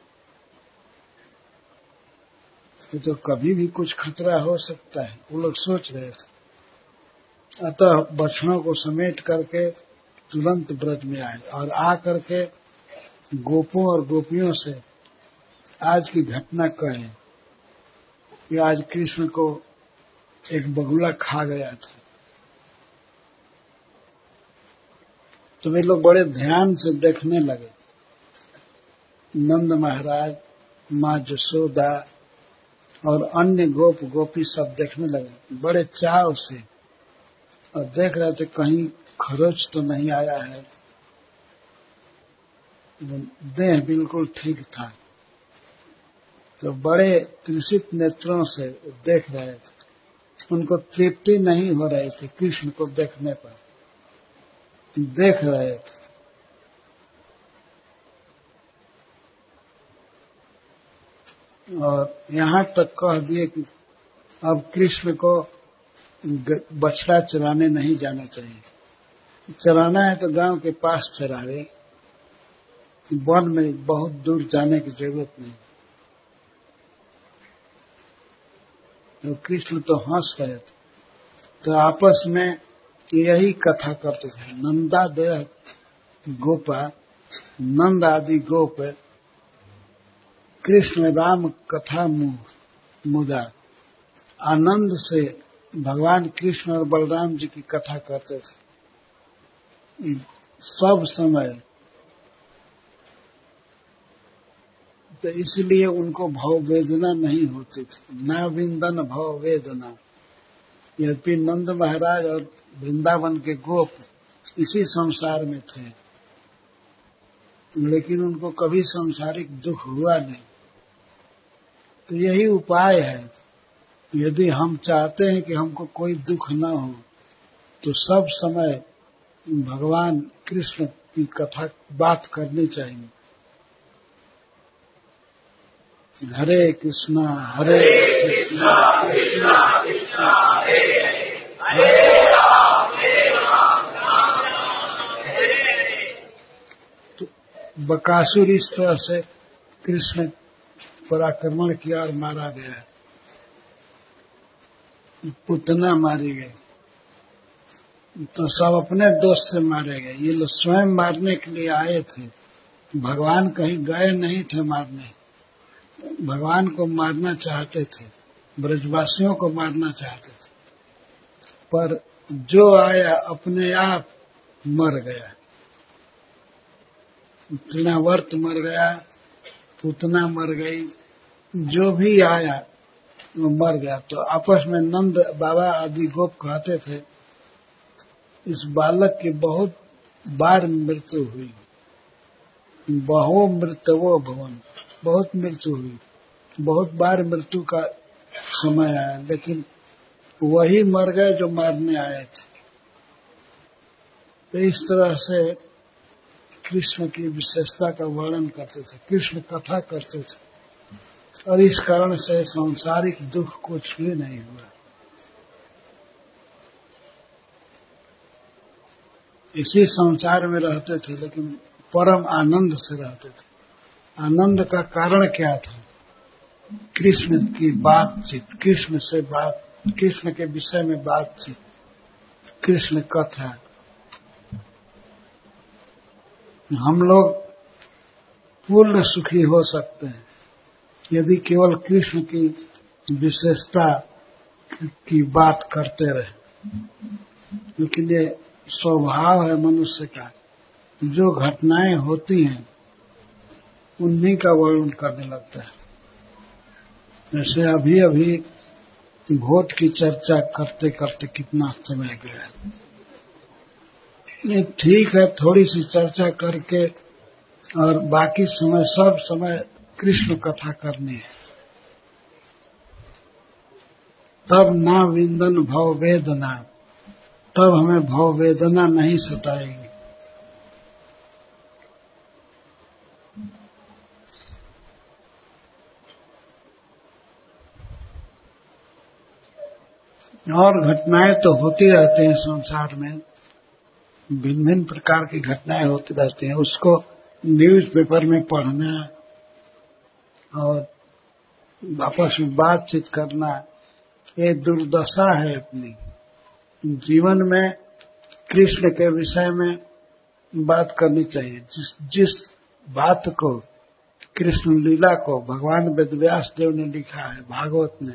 तो कभी भी कुछ खतरा हो सकता है, वो लोग सोच रहे थे। अतः बछड़ों को समेट करके तुरंत ब्रज में आए और आ करके गोपों और गोपियों से आज की घटना कहे कि आज कृष्ण को एक बगुला खा गया था। तो वे लोग बड़े ध्यान से देखने लगे। नंद महाराज, माँ जसोदा और अन्य गोप गोपी सब देखने लगे बड़े चाव से और देख रहे थे कहीं खरोच तो नहीं आया है। देह बिल्कुल ठीक था, तो बड़े तृषित नेत्रों से देख रहे थे। उनको तृप्ति नहीं हो रही थी कृष्ण को देखने पर, देख रहे थे। और यहाँ तक कह दिए कि अब कृष्ण को बछड़ा चराने नहीं जाना चाहिए। चराना है तो गांव के पास चरावे, वन में बहुत दूर जाने की जरूरत नहीं। तो कृष्ण तो हंस रहे थे, तो आपस में यही कथा करते थे। नंदादय गोपा, नंद आदि गोप कृष्ण राम कथा मुदा आनंद से भगवान कृष्ण और बलराम जी की कथा करते थे सब समय। तो इसलिए उनको भव वेदना नहीं होती थी, ना विंदन भव वेदना। यद्यपि नंद महाराज और वृंदावन के गोप इसी संसार में थे, लेकिन उनको कभी सांसारिक दुख हुआ नहीं। तो यही उपाय है, यदि हम चाहते हैं कि हमको कोई दुख न हो तो सब समय भगवान कृष्ण की कथा बात करनी चाहिए। हरे कृष्णा हरे कृष्णा कृष्णा कृष्णा हरे हरे राम हरे राम राम राम हरे हरे। तो बकासुर इस तरह से कृष्ण पर आक्रमण किया और मारा गया। पुतना मारी गई। तो सब अपने दोस्त से मारे गए। ये लोग स्वयं मारने के लिए आए थे, भगवान कहीं गए नहीं थे मारने, भगवान को मारना चाहते थे। ब्रजवासियों को मारना चाहते थे, पर जो आया अपने आप मर गया। उतना वर्त मर गया, उतना मर गई, जो भी आया वो मर गया। तो आपस में नंद बाबा आदि गोप कहते थे, इस बालक की बहुत बार मृत्यु हुई, बहु मृत्युवो भवन, बहुत मृत्यु हुई, बहुत बार मृत्यु का समय आया, लेकिन वही मर गए जो मारने आए थे। तो इस तरह से कृष्ण की विशेषता का वर्णन करते थे, कृष्ण कथा करते थे, और इस कारण से सांसारिक दुख कुछ भी नहीं हुआ। इसी संसार में रहते थे, लेकिन परम आनंद से रहते थे। आनंद का कारण क्या था? कृष्ण की बातचीत, कृष्ण से बात, कृष्ण के विषय में बातचीत, कृष्ण कथा। हम लोग पूर्ण सुखी हो सकते हैं यदि केवल कृष्ण की विशेषता की बात करते रहे। लेकिन ये स्वभाव है मनुष्य का, जो घटनाएं होती हैं उन्हीं का वर्णन करने लगता है। जैसे अभी अभी वोट की चर्चा करते करते कितना समय गया। ये ठीक है, थोड़ी सी चर्चा करके और बाकी समय सब समय कृष्ण कथा करनी है, तब ना विंदन भव वेदना, तब हमें भव वेदना नहीं सताएगी। और घटनाएं तो होती रहती हैं संसार में, भिन्न भिन्न प्रकार की घटनाएं होती रहती हैं। उसको न्यूज पेपर में पढ़ना और आपस में बातचीत करना, ये दुर्दशा है अपनी। जीवन में कृष्ण के विषय में बात करनी चाहिए। जिस जिस बात को, कृष्ण लीला को भगवान वेदव्यास देव ने लिखा है भागवत में,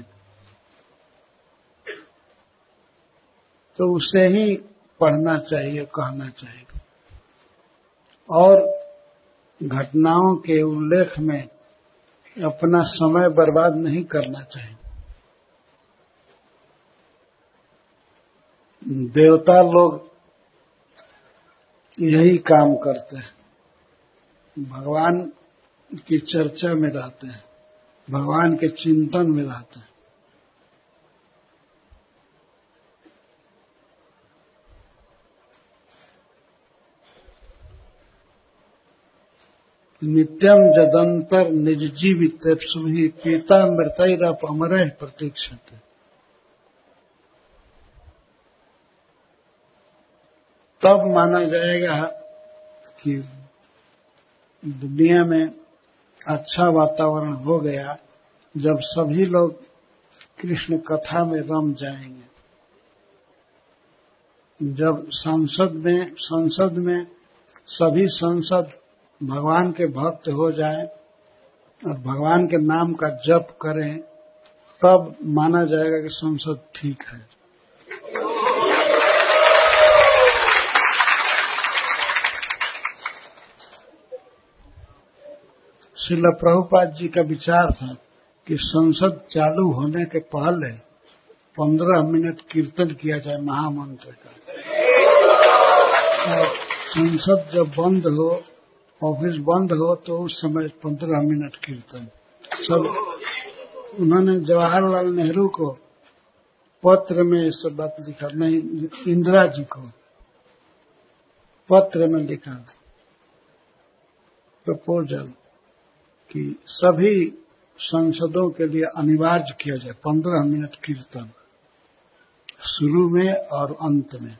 तो उसे ही पढ़ना चाहिए, कहना चाहिए। और घटनाओं के उल्लेख में अपना समय बर्बाद नहीं करना चाहिए। देवता लोग यही काम करते हैं, भगवान की चर्चा में रहते हैं, भगवान के चिंतन में रहते हैं। नित्यम जदंतर निज जीवित सुही पीता मृतैरप अमरः प्रतीक्षते। तब माना जाएगा कि दुनिया में अच्छा वातावरण हो गया जब सभी लोग कृष्ण कथा में रम जाएंगे। जब संसद में संसद में सभी सांसद भगवान के भक्त हो जाएं और भगवान के नाम का जप करें, तब माना जाएगा कि संसद ठीक है। श्रील प्रभुपाद जी का विचार था कि संसद चालू होने के पहले पंद्रह मिनट कीर्तन किया जाए महामंत्र का, और संसद जब बंद हो, ऑफिस बंद हो, तो उस समय पंद्रह मिनट कीर्तन। सब उन्होंने जवाहरलाल नेहरू को पत्र में इस बात लिखा, नहीं इंदिरा जी को पत्र में लिखा प्रपोजल कि सभी संसदों के लिए अनिवार्य किया जाए पंद्रह मिनट कीर्तन, शुरू में और अंत में।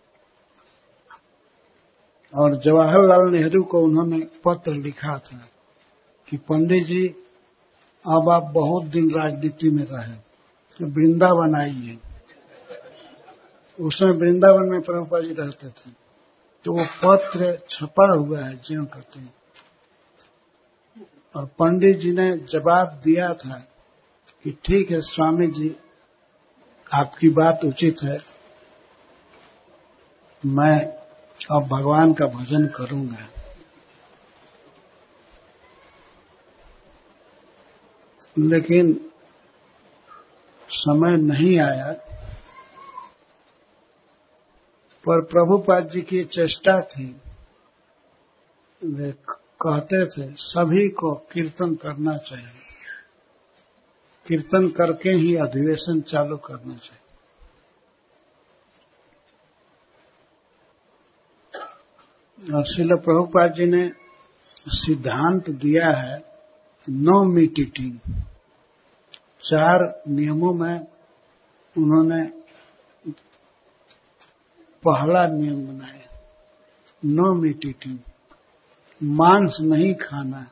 और जवाहरलाल नेहरू को उन्होंने पत्र लिखा था कि पंडित जी, अब आप बहुत दिन राजनीति में रहे, तो वृंदावन आइए। उसमें वृंदावन में प्रभुपाद जी रहते थे, तो वो पत्र छपा हुआ है ज्यों कहते हैं। और पंडित जी ने जवाब दिया था कि ठीक है स्वामी जी, आपकी बात उचित है, मैं अब भगवान का भजन करूंगा। लेकिन समय नहीं आया। पर प्रभुपाद जी की चेष्टा थी, वे कहते थे सभी को कीर्तन करना चाहिए, कीर्तन करके ही अधिवेशन चालू करना चाहिए। और श्रील प्रभुपाद जी ने सिद्धांत दिया है नो मीट ईटिंग। चार नियमों में उन्होंने पहला नियम बनाया, नो मीट ईटिंग, मांस नहीं खाना।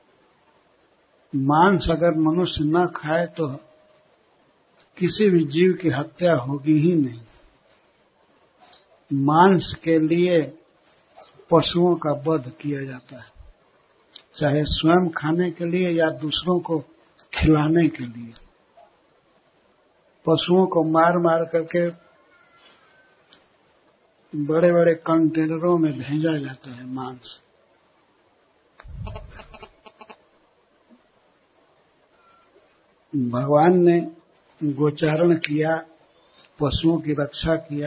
मांस अगर मनुष्य न खाए तो किसी भी जीव की हत्या होगी ही नहीं। मांस के लिए पशुओं का वध किया जाता है, चाहे स्वयं खाने के लिए या दूसरों को खिलाने के लिए। पशुओं को मार मार करके बड़े बड़े कंटेनरों में भेजा जाता है मांस। भगवान ने गोचारण किया, पशुओं की रक्षा किया।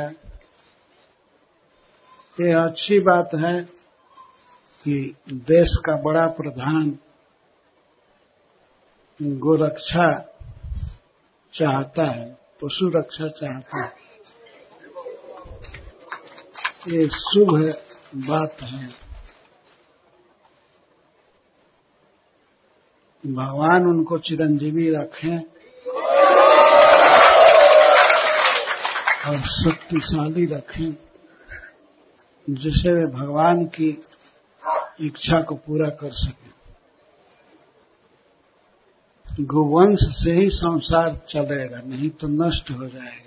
ये अच्छी बात है कि देश का बड़ा प्रधान गोरक्षा चाहता है, पशु रक्षा चाहता है। ये शुभ बात है। भगवान उनको चिरंजीवी रखें और शक्तिशाली रखें, जिससे वे भगवान की इच्छा को पूरा कर सकें। गोवंश से ही संसार चलेगा, नहीं तो नष्ट हो जाएगा।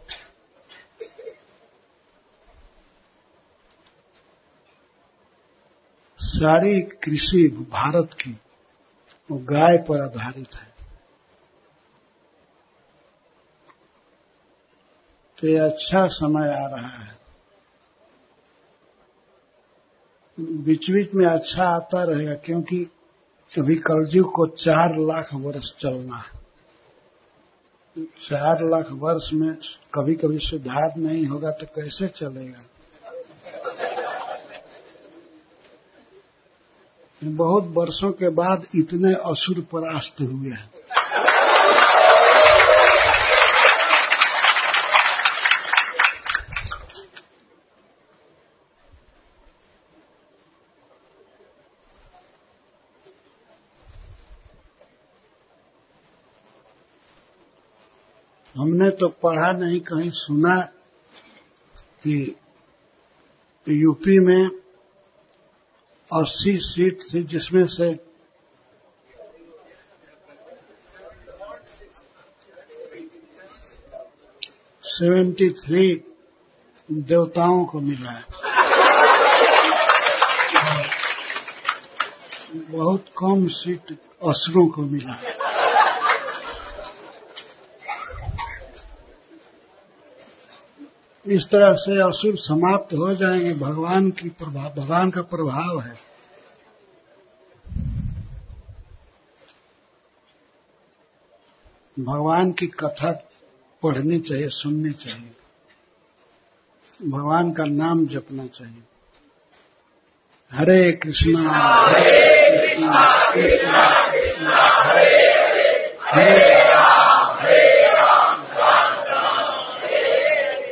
सारी कृषि भारत की वो गाय पर आधारित है। तो ये अच्छा समय आ रहा है। बीच बीच में अच्छा आता रहेगा, क्योंकि अभी कलयुग को चार लाख वर्ष चलना है। चार लाख वर्ष में कभी कभी सुधार नहीं होगा तो कैसे चलेगा। बहुत वर्षों के बाद इतने असुर परास्त हुए हैं। हमने तो पढ़ा नहीं, कहीं सुना कि यूपी में अस्सी सीट थी, जिसमें से सेवेंटी थ्री देवताओं को मिला है। बहुत कम सीट असुरों को मिला है। इस तरह से असुर समाप्त हो जाएंगे। भगवान की प्रभाव, भगवान का प्रभाव है। भगवान की कथा पढ़नी चाहिए, सुननी चाहिए, भगवान का नाम जपना चाहिए। हरे कृष्णा हरे कृष्णा कृष्णा कृष्णा हरे हरे हरे राम हरे राम राम राम हरे हरे।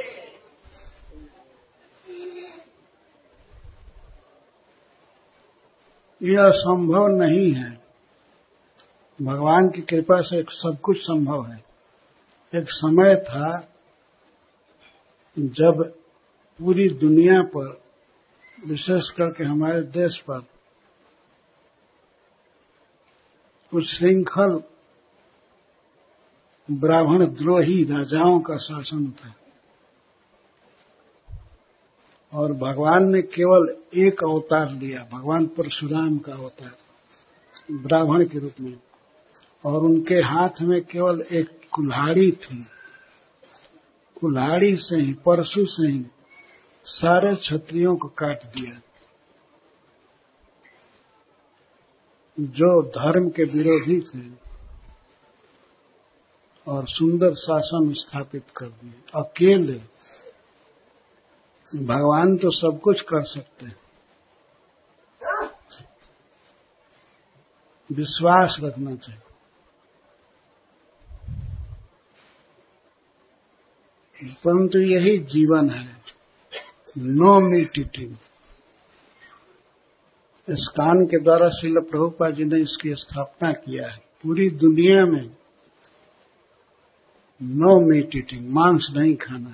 यह संभव नहीं है। भगवान की कृपा से सब कुछ संभव है। एक समय था जब पूरी दुनिया पर, विशेष करके हमारे देश पर, कुछ श्रृंखल ब्राह्मण द्रोही राजाओं का शासन था, और भगवान ने केवल एक अवतार लिया, भगवान परशुराम का अवतार, ब्राह्मण के रूप में, और उनके हाथ में केवल एक कुल्हाड़ी थी। कुल्हाड़ी से ही, परशु से ही सारे क्षत्रियों को काट दिया जो धर्म के विरोधी थे, और सुंदर शासन स्थापित कर दिए। अकेले भगवान तो सब कुछ कर सकते हैं, विश्वास रखना चाहिए। परंतु यही जीवन है, नो मीट ईटिंग। इस कान के द्वारा श्रील प्रभुपाद जी ने इसकी स्थापना किया है। पूरी दुनिया में नो मीट ईटिंग, मांस नहीं खाना।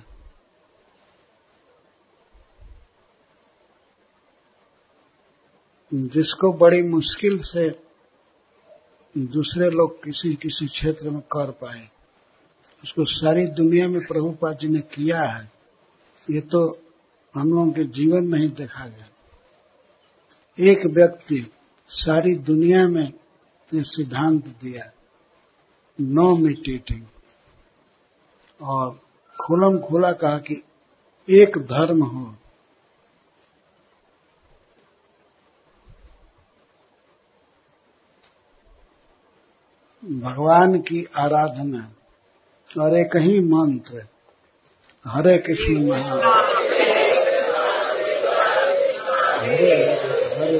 जिसको बड़ी मुश्किल से दूसरे लोग किसी किसी क्षेत्र में कर पाए, उसको सारी दुनिया में प्रभुपाद जी ने किया है। ये तो हम लोगों के जीवन में ही देखा गया। एक व्यक्ति सारी दुनिया में ये सिद्धांत दिया, नो मीट ईटिंग, और खुलम खुला कहा कि एक धर्म हो। भगवान की आराधना और एक ही मंत्र, हरे कृष्ण महाराज, हरे हरे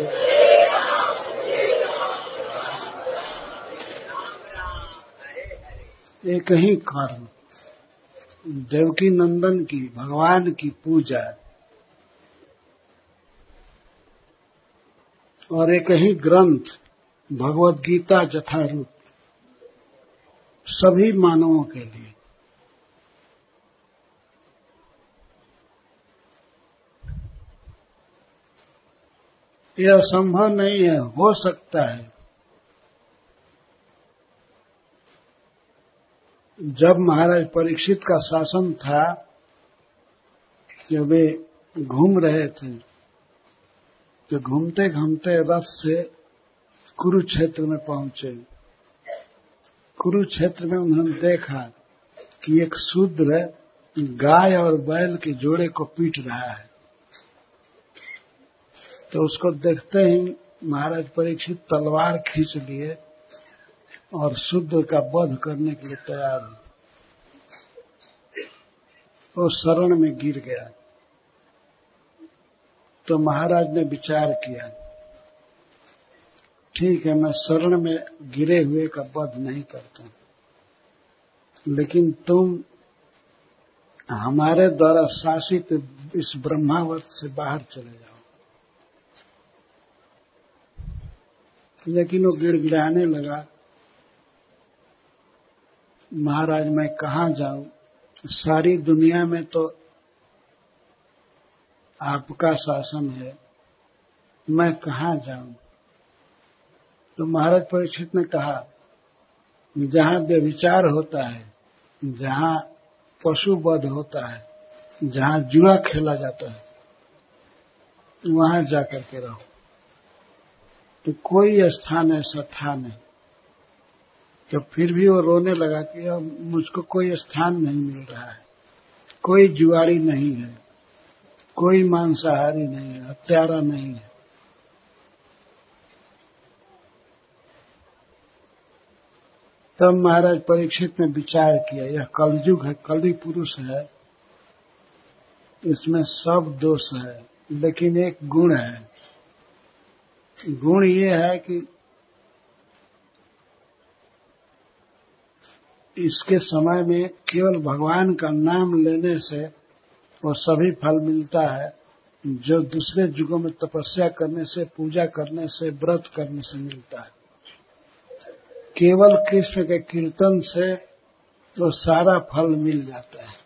एक ही कर्म, देवकी नंदन की, भगवान की पूजा, और एक ही ग्रंथ भगवत गीता यथारूप सभी मानवों के लिए। यह संभव नहीं है, हो सकता है। जब महाराज परीक्षित का शासन था, जब वे घूम रहे थे, तो घूमते घूमते रथ से कुरुक्षेत्र में पहुंचे। कुरुक्षेत्र में उन्होंने देखा कि एक शूद्र गाय और बैल के जोड़े को पीट रहा है। तो उसको देखते ही महाराज परीक्षित तलवार खींच लिए और शूद्र का वध करने के लिए तैयार हुए। वो शरण में गिर गया। तो महाराज ने विचार किया, ठीक है, मैं शरण में गिरे हुए का वध नहीं करता, लेकिन तुम हमारे द्वारा शासित इस ब्रह्मावर्त से बाहर चले जाओ। लेकिन वो गिड़गिड़ाने लगा, महाराज मैं कहाँ जाऊं, सारी दुनिया में तो आपका शासन है, मैं कहाँ जाऊं। तो महाराज परीक्षित ने कहा, जहां व्यभिचार होता है, जहां पशु वध होता है, जहां जुआ खेला जाता है, वहां जाकर के रहो। तो कोई स्थान ऐसा था नहीं। तो फिर भी वो रोने लगा कि अब मुझको कोई स्थान नहीं मिल रहा है, कोई जुआरी नहीं है, कोई मांसाहारी नहीं है, हत्यारा नहीं है। तब महाराज परीक्षित ने विचार किया, यह कलयुग है, कली पुरुष है, इसमें सब दोष है, लेकिन एक गुण है। गुण ये है कि इसके समय में केवल भगवान का नाम लेने से वो सभी फल मिलता है जो दूसरे युगों में तपस्या करने से, पूजा करने से, व्रत करने से मिलता है। केवल कृष्ण के कीर्तन से तो सारा फल मिल जाता है।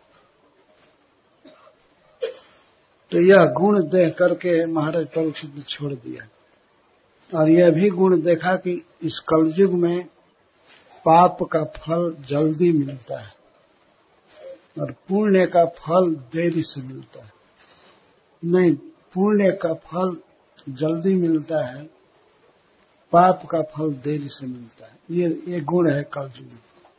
तो यह गुण देख करके महाराज परीक्षित ने छोड़ दिया, और यह भी गुण देखा कि इस कलयुग में पाप का फल जल्दी मिलता है और पुण्य का फल देरी से मिलता है। नहीं, पुण्य का फल जल्दी मिलता है पाप का फल देरी से मिलता है। ये ये गुण है कलयुग।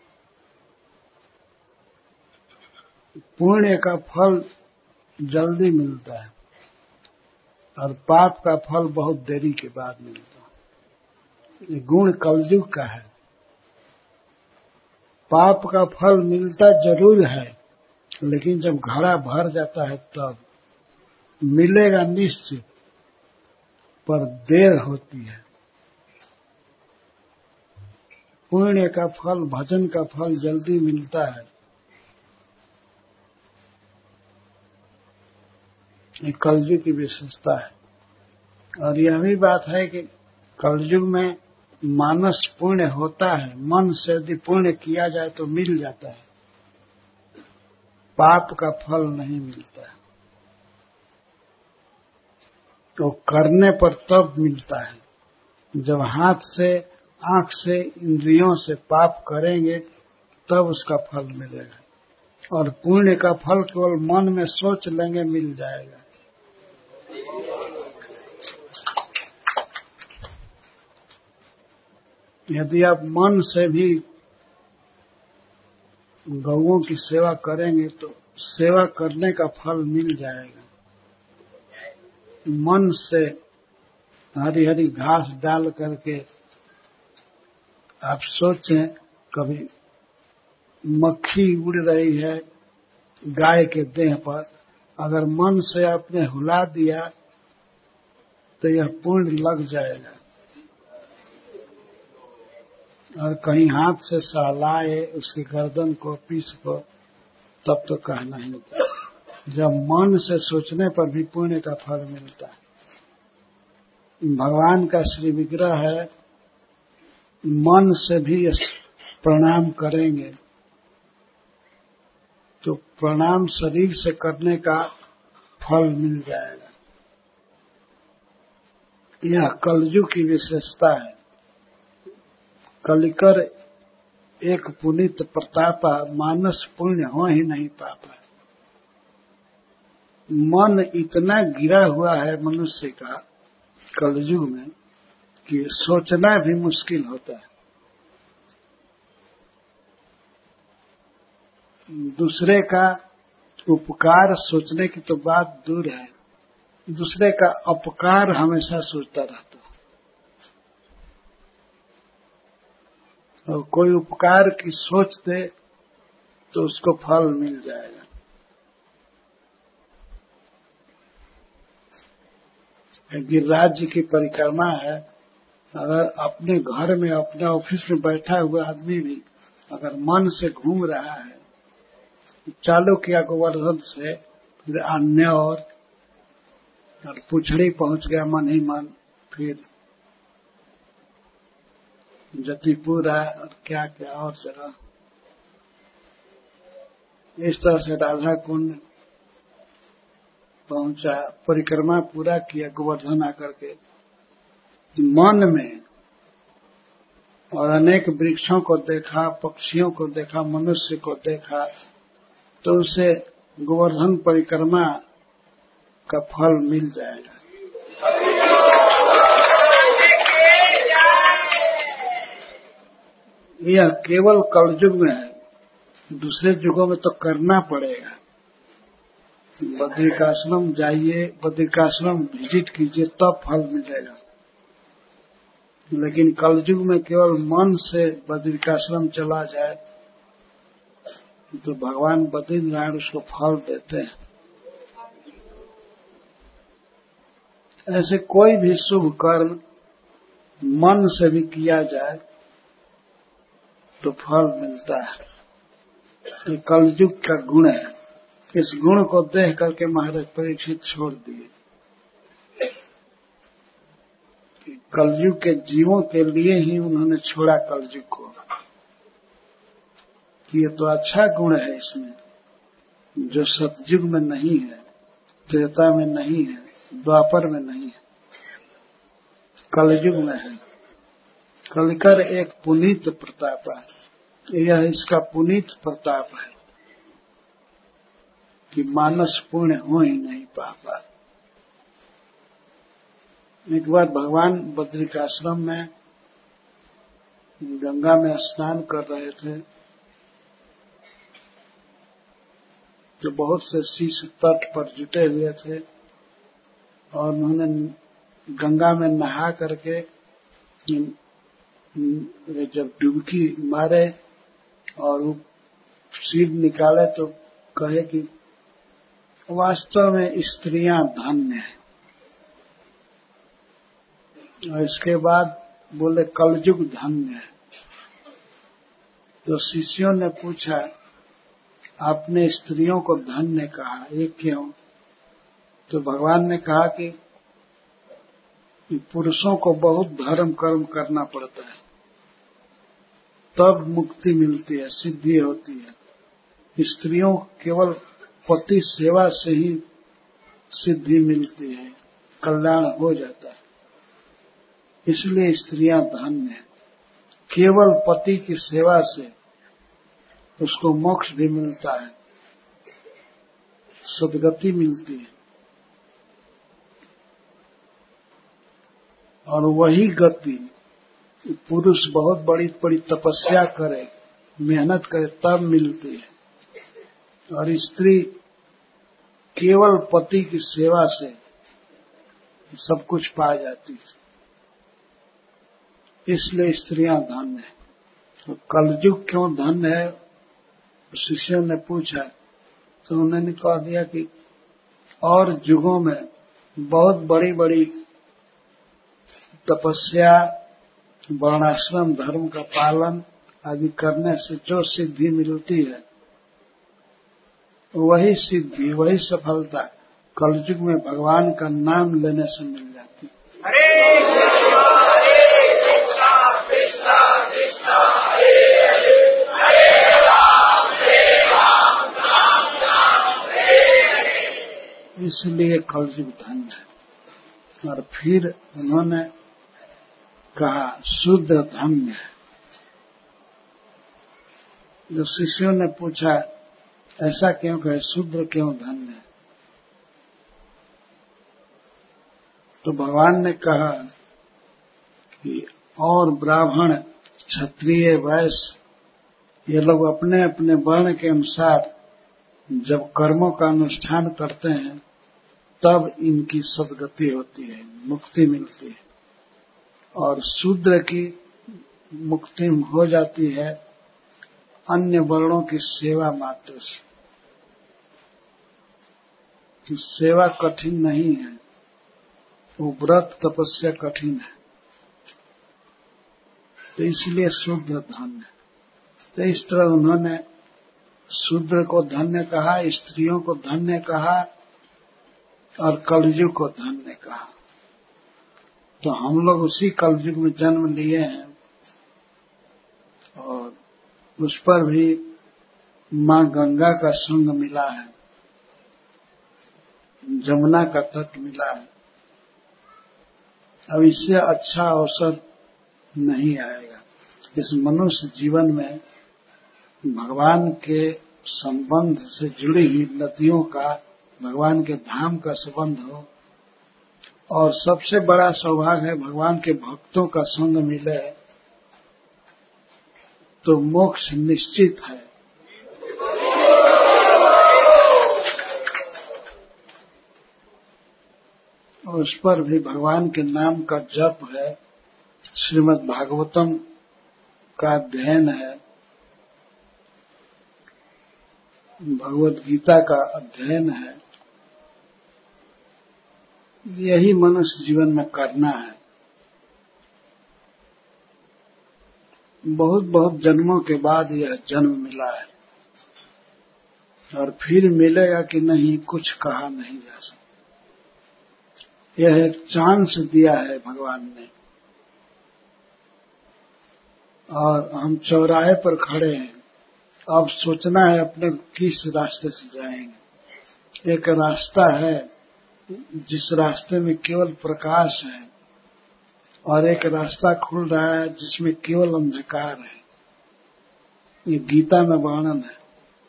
पुण्य का फल जल्दी मिलता है और पाप का फल बहुत देरी के बाद मिलता है। ये गुण कलयुग का है। पाप का फल मिलता जरूर है, लेकिन जब घड़ा भर जाता है तब मिलेगा निश्चित, पर देर होती है। पुण्य का फल, भजन का फल जल्दी मिलता है। ये कलयुग की विशेषता है। और यह भी बात है कि कलयुग में मानस पुण्य होता है। मन से यदि पुण्य किया जाए तो मिल जाता है, पाप का फल नहीं मिलता है। तो करने पर तब मिलता है। जब हाथ से, आंख से, इंद्रियों से पाप करेंगे तब उसका फल मिलेगा। और पुण्य का फल केवल मन में सोच लेंगे मिल जाएगा। यदि आप मन से भी गौओं की सेवा करेंगे तो सेवा करने का फल मिल जाएगा। मन से हरी हरी घास डाल करके आप सोचें, कभी मक्खी उड़ रही है गाय के देह पर, अगर मन से आपने हुला दिया तो यह पुण्य लग जाएगा। और कहीं हाथ से सहलाए उसकी गर्दन को, पीठ को, तब तो कहना ही नहीं। जब मन से सोचने पर भी पुण्य का फल मिलता है। भगवान का श्री विग्रह है, मन से भी प्रणाम करेंगे तो प्रणाम शरीर से करने का फल मिल जाएगा। यह कलयुग की विशेषता है। कलिकर एक पुनीत प्रतापा, मानस पुण्य हो ही नहीं पाता। मन इतना गिरा हुआ है मनुष्य का कलयुग में कि सोचना भी मुश्किल होता है। दूसरे का उपकार सोचने की तो बात दूर है, दूसरे का अपकार हमेशा सोचता रहता है। और कोई उपकार की सोच दे तो उसको फल मिल जाएगा। गिरिराज जी की परिक्रमा है। अगर अपने घर में, अपने ऑफिस में बैठा हुआ आदमी भी अगर मन से घूम रहा है, चालू किया गोवर्धन से, फिर अन्य और, और पुछड़ी पहुंच गया मन ही मन, फिर जतिपुरा और क्या क्या और जगह, इस तरह से राधा कुंड पहुंचा, परिक्रमा पूरा किया गोवर्धन आकर के मन में, और अनेक वृक्षों को देखा, पक्षियों को देखा, मनुष्य को देखा, तो उसे गोवर्धन परिक्रमा का फल मिल जाएगा। यह केवल कलयुग में है, दूसरे युगों में तो करना पड़ेगा। बद्रिकाश्रम जाइए, बद्रिकाश्रम विजिट कीजिए, तब फल मिलेगा। लेकिन कलयुग में केवल मन से बद्रिकाश्रम चला जाए तो भगवान बद्रीनारायण उसको फल देते हैं। ऐसे कोई भी शुभ कर्म मन से भी किया जाए तो फल मिलता है। ये कलयुग का गुण है। इस गुण को देख करके महाराज परीक्षित छोड़ दिए। कलयुग के जीवों के लिए ही उन्होंने छोड़ा कलयुग को, कि ये तो अच्छा गुण है इसमें, जो सतयुग में नहीं है, त्रेता में नहीं है, द्वापर में नहीं है, कलयुग में है। कलिकर एक पुनीत प्रताप है, यह इसका पुनीत प्रताप है कि मानस पुण्य हो ही नहीं पाता। एक बार भगवान बद्रिकाश्रम में गंगा में स्नान कर रहे थे तो बहुत से शिष्य तट पर जुटे हुए थे और उन्होंने गंगा में नहा करके जब डुबकी मारे और वो सिर निकाले तो कहे कि वास्तव में स्त्रियां धन्य हैं। और इसके बाद बोले कलयुग धन्य है। तो शिष्यों ने पूछा आपने स्त्रियों को धन्य कहा, ये क्यों? तो भगवान ने कहा कि पुरुषों को बहुत धर्म कर्म करना पड़ता है तब मुक्ति मिलती है, सिद्धि होती है। स्त्रियों केवल पति सेवा से ही सिद्धि मिलती है, कल्याण हो जाता है। इसलिए स्त्रियां धन्य हैं। केवल पति की सेवा से उसको मोक्ष भी मिलता है, सद्गति मिलती है। और वही गति पुरुष बहुत बड़ी बड़ी तपस्या करे, मेहनत करे तब मिलती है। और स्त्री केवल पति की सेवा से सब कुछ पा जाती है। इसलिए स्त्रियां धन्य है। तो कलयुग क्यों धन्य है? शिष्यों ने पूछा तो उन्होंने कह दिया कि और युगों में बहुत बड़ी बड़ी तपस्या, वर्णाश्रम धर्म का पालन आदि करने से जो सिद्धि मिलती है वही सिद्धि, वही सफलता कलयुग में भगवान का नाम लेने से मिल जाती है। हरे कृष्णा हरे कृष्णा कृष्णा कृष्णा हरे हरे, हरे राम हरे राम राम राम हरे हरे। इसलिए कलयुग धन्य है। और फिर उन्होंने कहा शुद्ध धन्य है। जो शिष्यों ने पूछा ऐसा क्यों कहे, शूद्र क्यों धन्य है? तो भगवान ने कहा कि और ब्राह्मण, क्षत्रिय, वैश्य ये लोग अपने अपने वर्ण के अनुसार जब कर्मों का अनुष्ठान करते हैं तब इनकी सद्गति होती है, मुक्ति मिलती है। और शूद्र की मुक्ति हो जाती है अन्य वर्णों की सेवा मात्र से। तो सेवा कठिन नहीं है, वो व्रत तपस्या कठिन है। तो इसलिए शूद्र धन्य। तो इस तरह उन्होंने शूद्र को धन्य कहा, स्त्रियों को धन्य कहा और कलयुग को धन्य कहा। तो हम लोग उसी कलयुग में जन्म लिए हैं और उस पर भी माँ गंगा का संग मिला है, जमुना का तट मिला है। अब इससे अच्छा अवसर नहीं आएगा। इस मनुष्य जीवन में भगवान के संबंध से जुड़ी हुई नदियों का, भगवान के धाम का संबंध हो और सबसे बड़ा सौभाग्य है भगवान के भक्तों का संग मिले तो मोक्ष निश्चित है। और उस पर भी भगवान के नाम का जप है, श्रीमद् भागवतम का अध्ययन है, भगवद गीता का अध्ययन है। यही मनुष्य जीवन में करना है। बहुत बहुत जन्मों के बाद यह जन्म मिला है और फिर मिलेगा कि नहीं कुछ कहा नहीं जा सकता। यह एक चांस दिया है भगवान ने और हम चौराहे पर खड़े हैं। अब सोचना है अपने किस रास्ते से जाएंगे। एक रास्ता है जिस रास्ते में केवल प्रकाश है और एक रास्ता खुल रहा है जिसमें केवल अंधकार है। ये गीता में वर्णन है।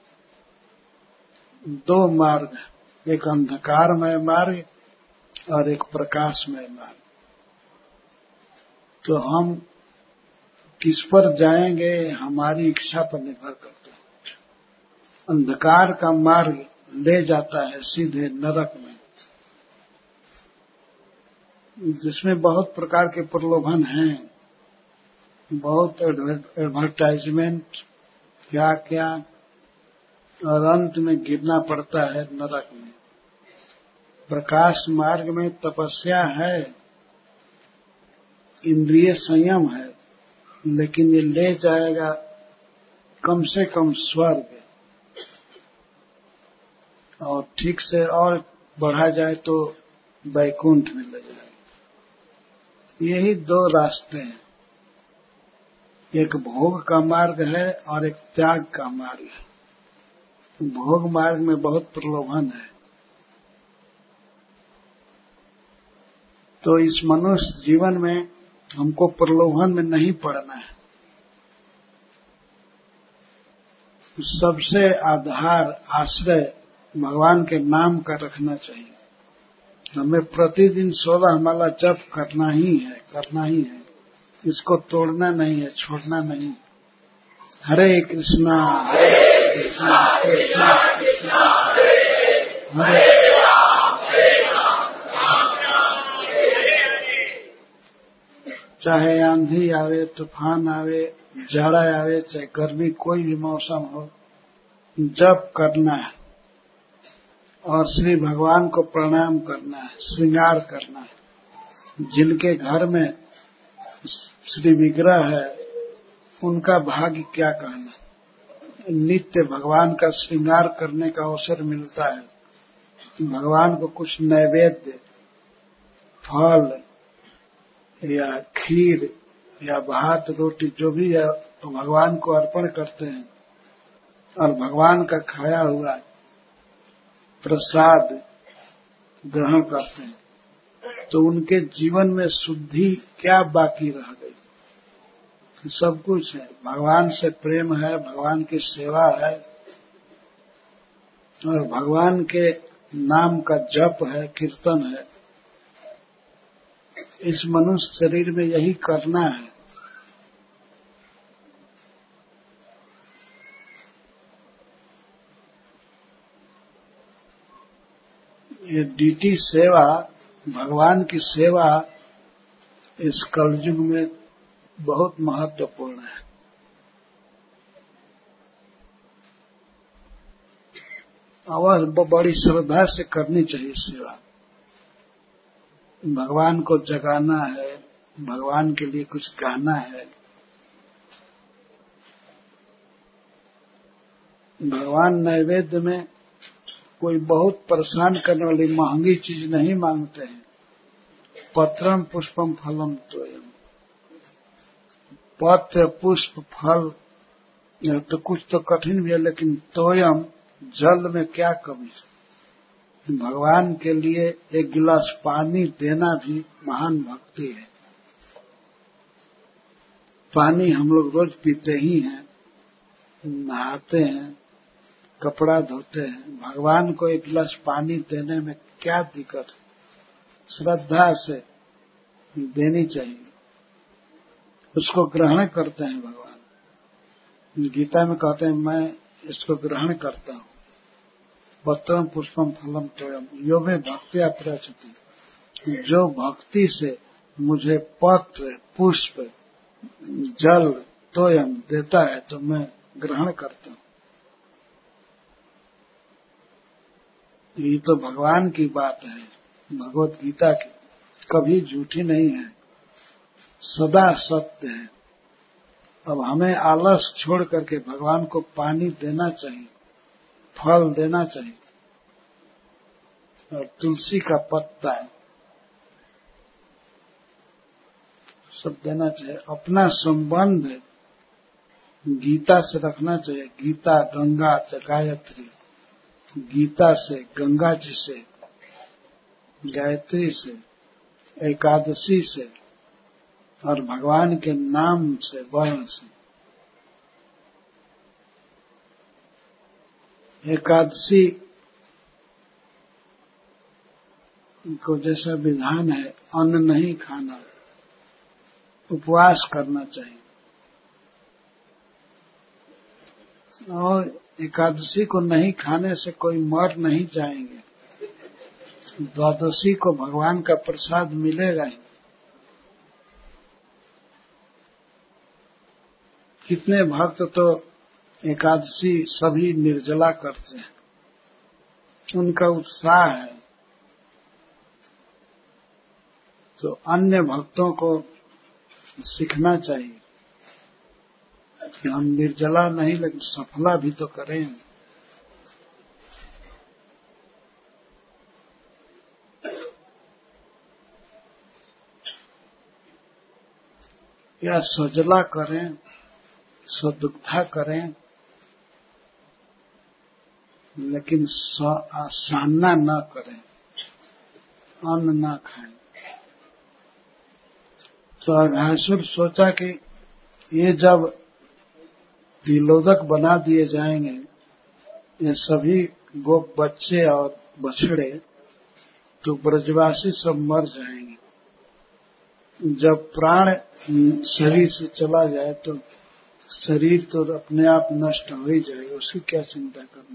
दो मार्ग, एक अंधकारमय मार्ग और एक प्रकाशमय मार्ग। तो हम किस पर जाएंगे हमारी इच्छा पर निर्भर करता है। अंधकार का मार्ग ले जाता है सीधे नरक में, जिसमें बहुत प्रकार के प्रलोभन हैं, बहुत एडवर्टाइजमेंट क्या क्या, और अंत में गिरना पड़ता है नरक में। प्रकाश मार्ग में तपस्या है, इंद्रिय संयम है, लेकिन ये ले जाएगा कम से कम स्वर्ग, और ठीक से और बढ़ा जाए तो वैकुंठ में ले जाएगा। यही दो रास्ते हैं, एक भोग का मार्ग है और एक त्याग का मार्ग है। भोग मार्ग में बहुत प्रलोभन है, तो इस मनुष्य जीवन में हमको प्रलोभन में नहीं पड़ना है। सबसे आधार आश्रय भगवान के नाम का रखना चाहिए। हमें प्रतिदिन सोलह माला जप करना ही है, करना ही है, इसको तोड़ना नहीं है, छोड़ना नहीं। हरे कृष्णा हरे कृष्णा कृष्णा कृष्णा हरे चाहे आंधी आवे, तूफान आवे, जाड़ा आवे, चाहे गर्मी, कोई भी मौसम हो, जप करना है और श्री भगवान को प्रणाम करना है, श्रृंगार करना है। जिनके घर में श्री विग्रह है उनका भाग्य क्या कहना। नित्य भगवान का श्रृंगार करने का अवसर मिलता है, भगवान को कुछ नैवेद्य, फल या खीर या भात रोटी जो भी है तो भगवान को अर्पण करते हैं, और भगवान का खाया हुआ प्रसाद ग्रहण करते हैं, तो उनके जीवन में शुद्धि क्या बाकी रह गई। सब कुछ है, भगवान से प्रेम है, भगवान की सेवा है, और भगवान के नाम का जप है, कीर्तन है। इस मनुष्य शरीर में यही करना है। ये डीटी सेवा, भगवान की सेवा इस कलयुग में बहुत महत्वपूर्ण है। और बड़ी श्रद्धा से करनी चाहिए सेवा। भगवान को जगाना है, भगवान के लिए कुछ गाना है, भगवान नैवेद्य में कोई बहुत परेशान करने वाली महंगी चीज नहीं मांगते हैं। पत्रम पुष्पम फलम तोयम, पत्र पुष्प फल तो कुछ तो कठिन भी है, लेकिन तोयम जल में क्या कमी। भगवान के लिए एक गिलास पानी देना भी महान भक्ति है। पानी हम लोग रोज पीते ही हैं, नहाते हैं, कपड़ा धोते हैं। भगवान को एक गिलास पानी देने में क्या दिक्कत है। श्रद्धा से देनी चाहिए, उसको ग्रहण करते हैं भगवान। गीता में कहते हैं मैं इसको ग्रहण करता हूँ। पत्रम पुष्पम फलम तोयम यो में भक्त्या प्रचति, जो भक्ति से मुझे पत्र पुष्प जल तोयम देता है तो मैं ग्रहण करता हूँ। ये तो भगवान की बात है, भगवत गीता की, कभी झूठी नहीं है, सदा सत्य है। अब हमें आलस छोड़ करके भगवान को पानी देना चाहिए, फल देना चाहिए, और तुलसी का पत्ता है सब देना चाहिए। अपना संबंध गीता से रखना चाहिए। गीता, गंगा, गायत्री, गीता से, गंगा जी से, गायत्री से, एकादशी से, और भगवान के नाम से, वर्ण से। एकादशी को जैसा विधान है, अन्न नहीं खाना, उपवास करना चाहिए। और एकादशी को नहीं खाने से कोई मर नहीं जाएंगे, द्वादशी को भगवान का प्रसाद मिलेगा ही। कितने भक्त तो एकादशी सभी निर्जला करते हैं, उनका उत्साह है। तो अन्य भक्तों को सीखना चाहिए कि हम निर्जला नहीं लेकिन सफला भी तो करें। या सजला करें, सदुक्था करें, लेकिन सान्ना न करें, अन्न न खाएं। तो अघासुर सोचा कि ये जब तिलोदक बना दिए जाएंगे, ये सभी गोप बच्चे और बछड़े, तो ब्रजवासी सब मर जाएंगे। जब प्राण शरीर से चला जाए तो शरीर तो अपने आप नष्ट हो ही जाएगा, उसकी क्या चिंता करनी।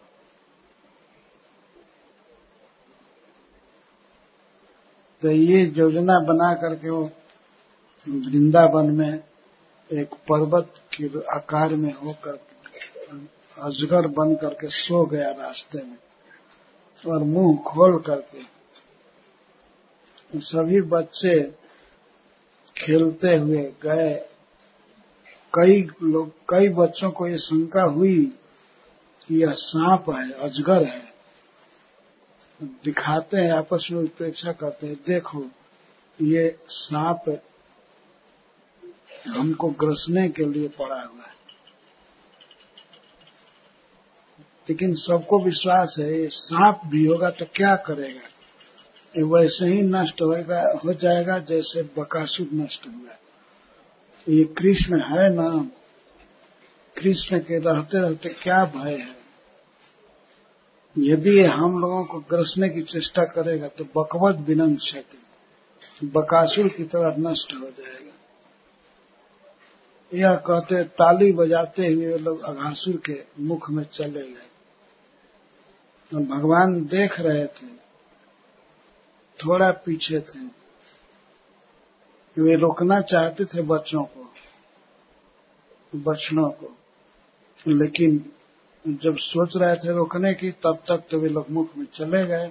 तो ये योजना बना करके वो वृंदावन में एक पर्वत के आकार में होकर अजगर बन करके सो गया रास्ते में, और मुंह खोल करके सभी बच्चे खेलते हुए गए। कई लोग, कई बच्चों को ये शंका हुई कि यह सांप है, अजगर है। दिखाते हैं, आपस में उपेक्षा करते हैं, देखो ये सांप हमको ग्रसने के लिए पड़ा हुआ है। लेकिन सबको विश्वास है ये सांप भी होगा तो क्या करेगा, ये वैसे ही नष्ट होगा, हो जाएगा जैसे बकासुर नष्ट हुआ। ये कृष्ण है ना, कृष्ण के रहते रहते क्या भय है। यदि ये हम लोगों को ग्रसने की चेष्टा करेगा तो बकवत विनंद क्षति, बकासुर की तरह नष्ट हो जाएगा। यह कहते ताली बजाते हुए लोग अघासुर के मुख में चले गए। भगवान देख रहे थे, थोड़ा पीछे थे, वे रोकना चाहते थे बच्चों को, बछड़ों को, लेकिन जब सोच रहे थे रोकने की, तब तक तो वे लोग मुख में चले गए।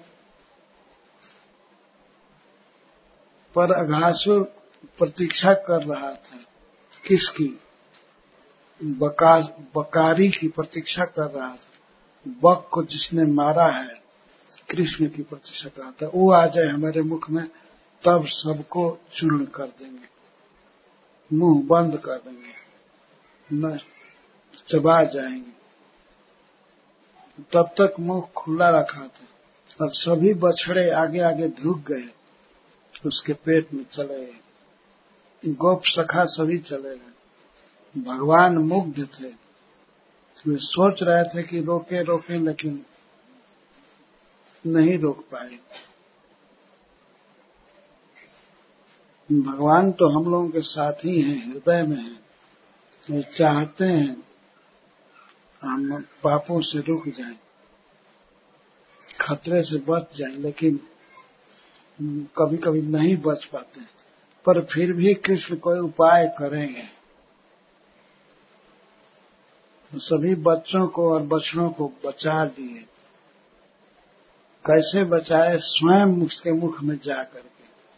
पर अघासुर प्रतीक्षा कर रहा था, किसकी? बका, बकारी की प्रतीक्षा कर रहा था। बक को जिसने मारा है, कृष्ण की प्रतीक्षा कर रहा था, वो आ जाए हमारे मुख में, तब सबको चूर्ण कर देंगे, मुंह बंद कर देंगे, न चबा जाएंगे। तब तक मुंह खुला रखा था, और सभी बछड़े आगे आगे धुक गए, उसके पेट में चले गए। गोप सखा सभी चले गए। भगवान मुग्ध थे, वे सोच रहे थे कि रोके रोके, लेकिन नहीं रोक पाए। भगवान तो हम लोगों के साथ ही हैं, हृदय में हैं। वे चाहते हैं हम पापों से रुक जाएं, खतरे से बच जाएं, लेकिन कभी कभी नहीं बच पाते। पर फिर भी कृष्ण कोई उपाय करेंगे। तो सभी बच्चों को और बछड़ों को बचा दिए। कैसे बचाए? स्वयं उसके मुख में जा करके,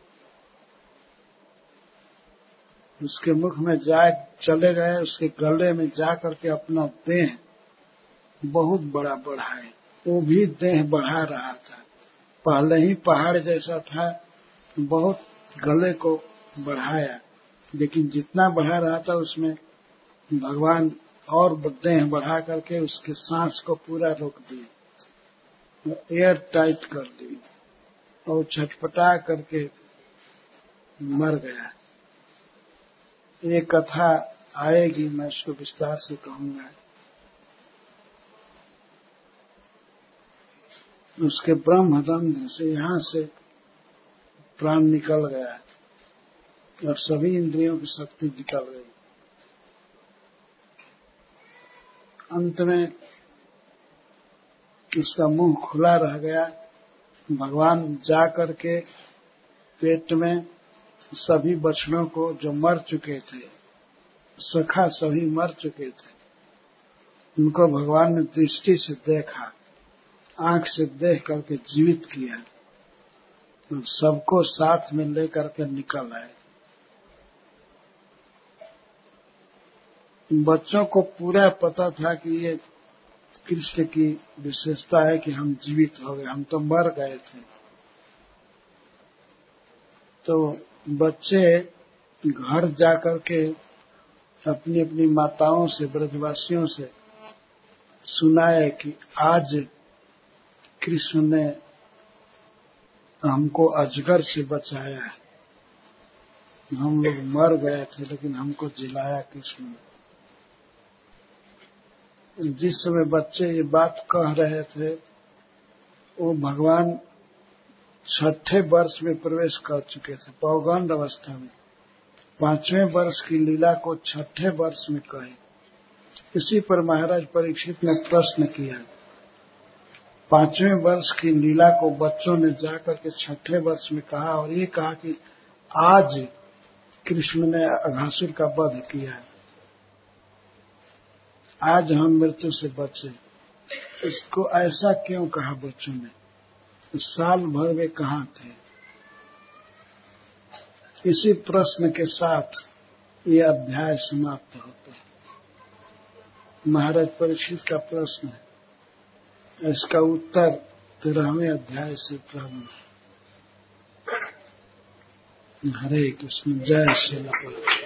उसके मुख में जा चले गए, उसके गले में जा करके अपना देह बहुत बड़ा बढ़ाए। वो भी देह बढ़ा रहा था, पहले ही पहाड़ जैसा था, बहुत गले को बढ़ाया, लेकिन जितना बढ़ा रहा था उसमें भगवान और देह बढ़ा करके उसके सांस को पूरा रोक दिए, एयर टाइट कर दी, और छटपटा करके मर गया। ये कथा आएगी, मैं इसको विस्तार से कहूंगा। उसके ब्रह्मरंध्र से यहां से प्राण निकल गया और सभी इंद्रियों की शक्ति निकल गई। अंत में उसका मुंह खुला रह गया। भगवान जा करके पेट में सभी बछड़ों को जो मर चुके थे, सखा सभी मर चुके थे, उनको भगवान ने दृष्टि से देखा, आंख से देख करके जीवित किया, सबको साथ में लेकर के निकल आए। बच्चों को पूरा पता था कि ये कृष्ण की विशेषता है कि हम जीवित हो गए, हम तो मर गए थे। तो बच्चे घर जाकर के अपनी अपनी माताओं से, ब्रजवासियों से सुनाए कि आज कृष्ण ने हमको अजगर से बचाया है, हम लोग मर गए थे लेकिन हमको जिलाया कृष्ण ने। जिस समय बच्चे ये बात कह रहे थे वो भगवान छठे वर्ष में प्रवेश कर चुके थे, पौगंड अवस्था में। पांचवें वर्ष की लीला को छठे वर्ष में कहे। इसी पर महाराज परीक्षित ने प्रश्न किया, पांचवें वर्ष की लीला को बच्चों ने जाकर के छठे वर्ष में कहा और ये कहा कि आज कृष्ण ने अघासुर का वध किया है, आज हम मृत्यु से बचे। इसको ऐसा क्यों कहा बच्चों ने? साल भर वे कहाँ थे? इसी प्रश्न के साथ ये अध्याय समाप्त होता है। महाराज परीक्षित का प्रश्न है, इसका उत्तर तेरहवें अध्याय से प्रारंभ। हरे कृष्ण। जय श्री कृष्ण।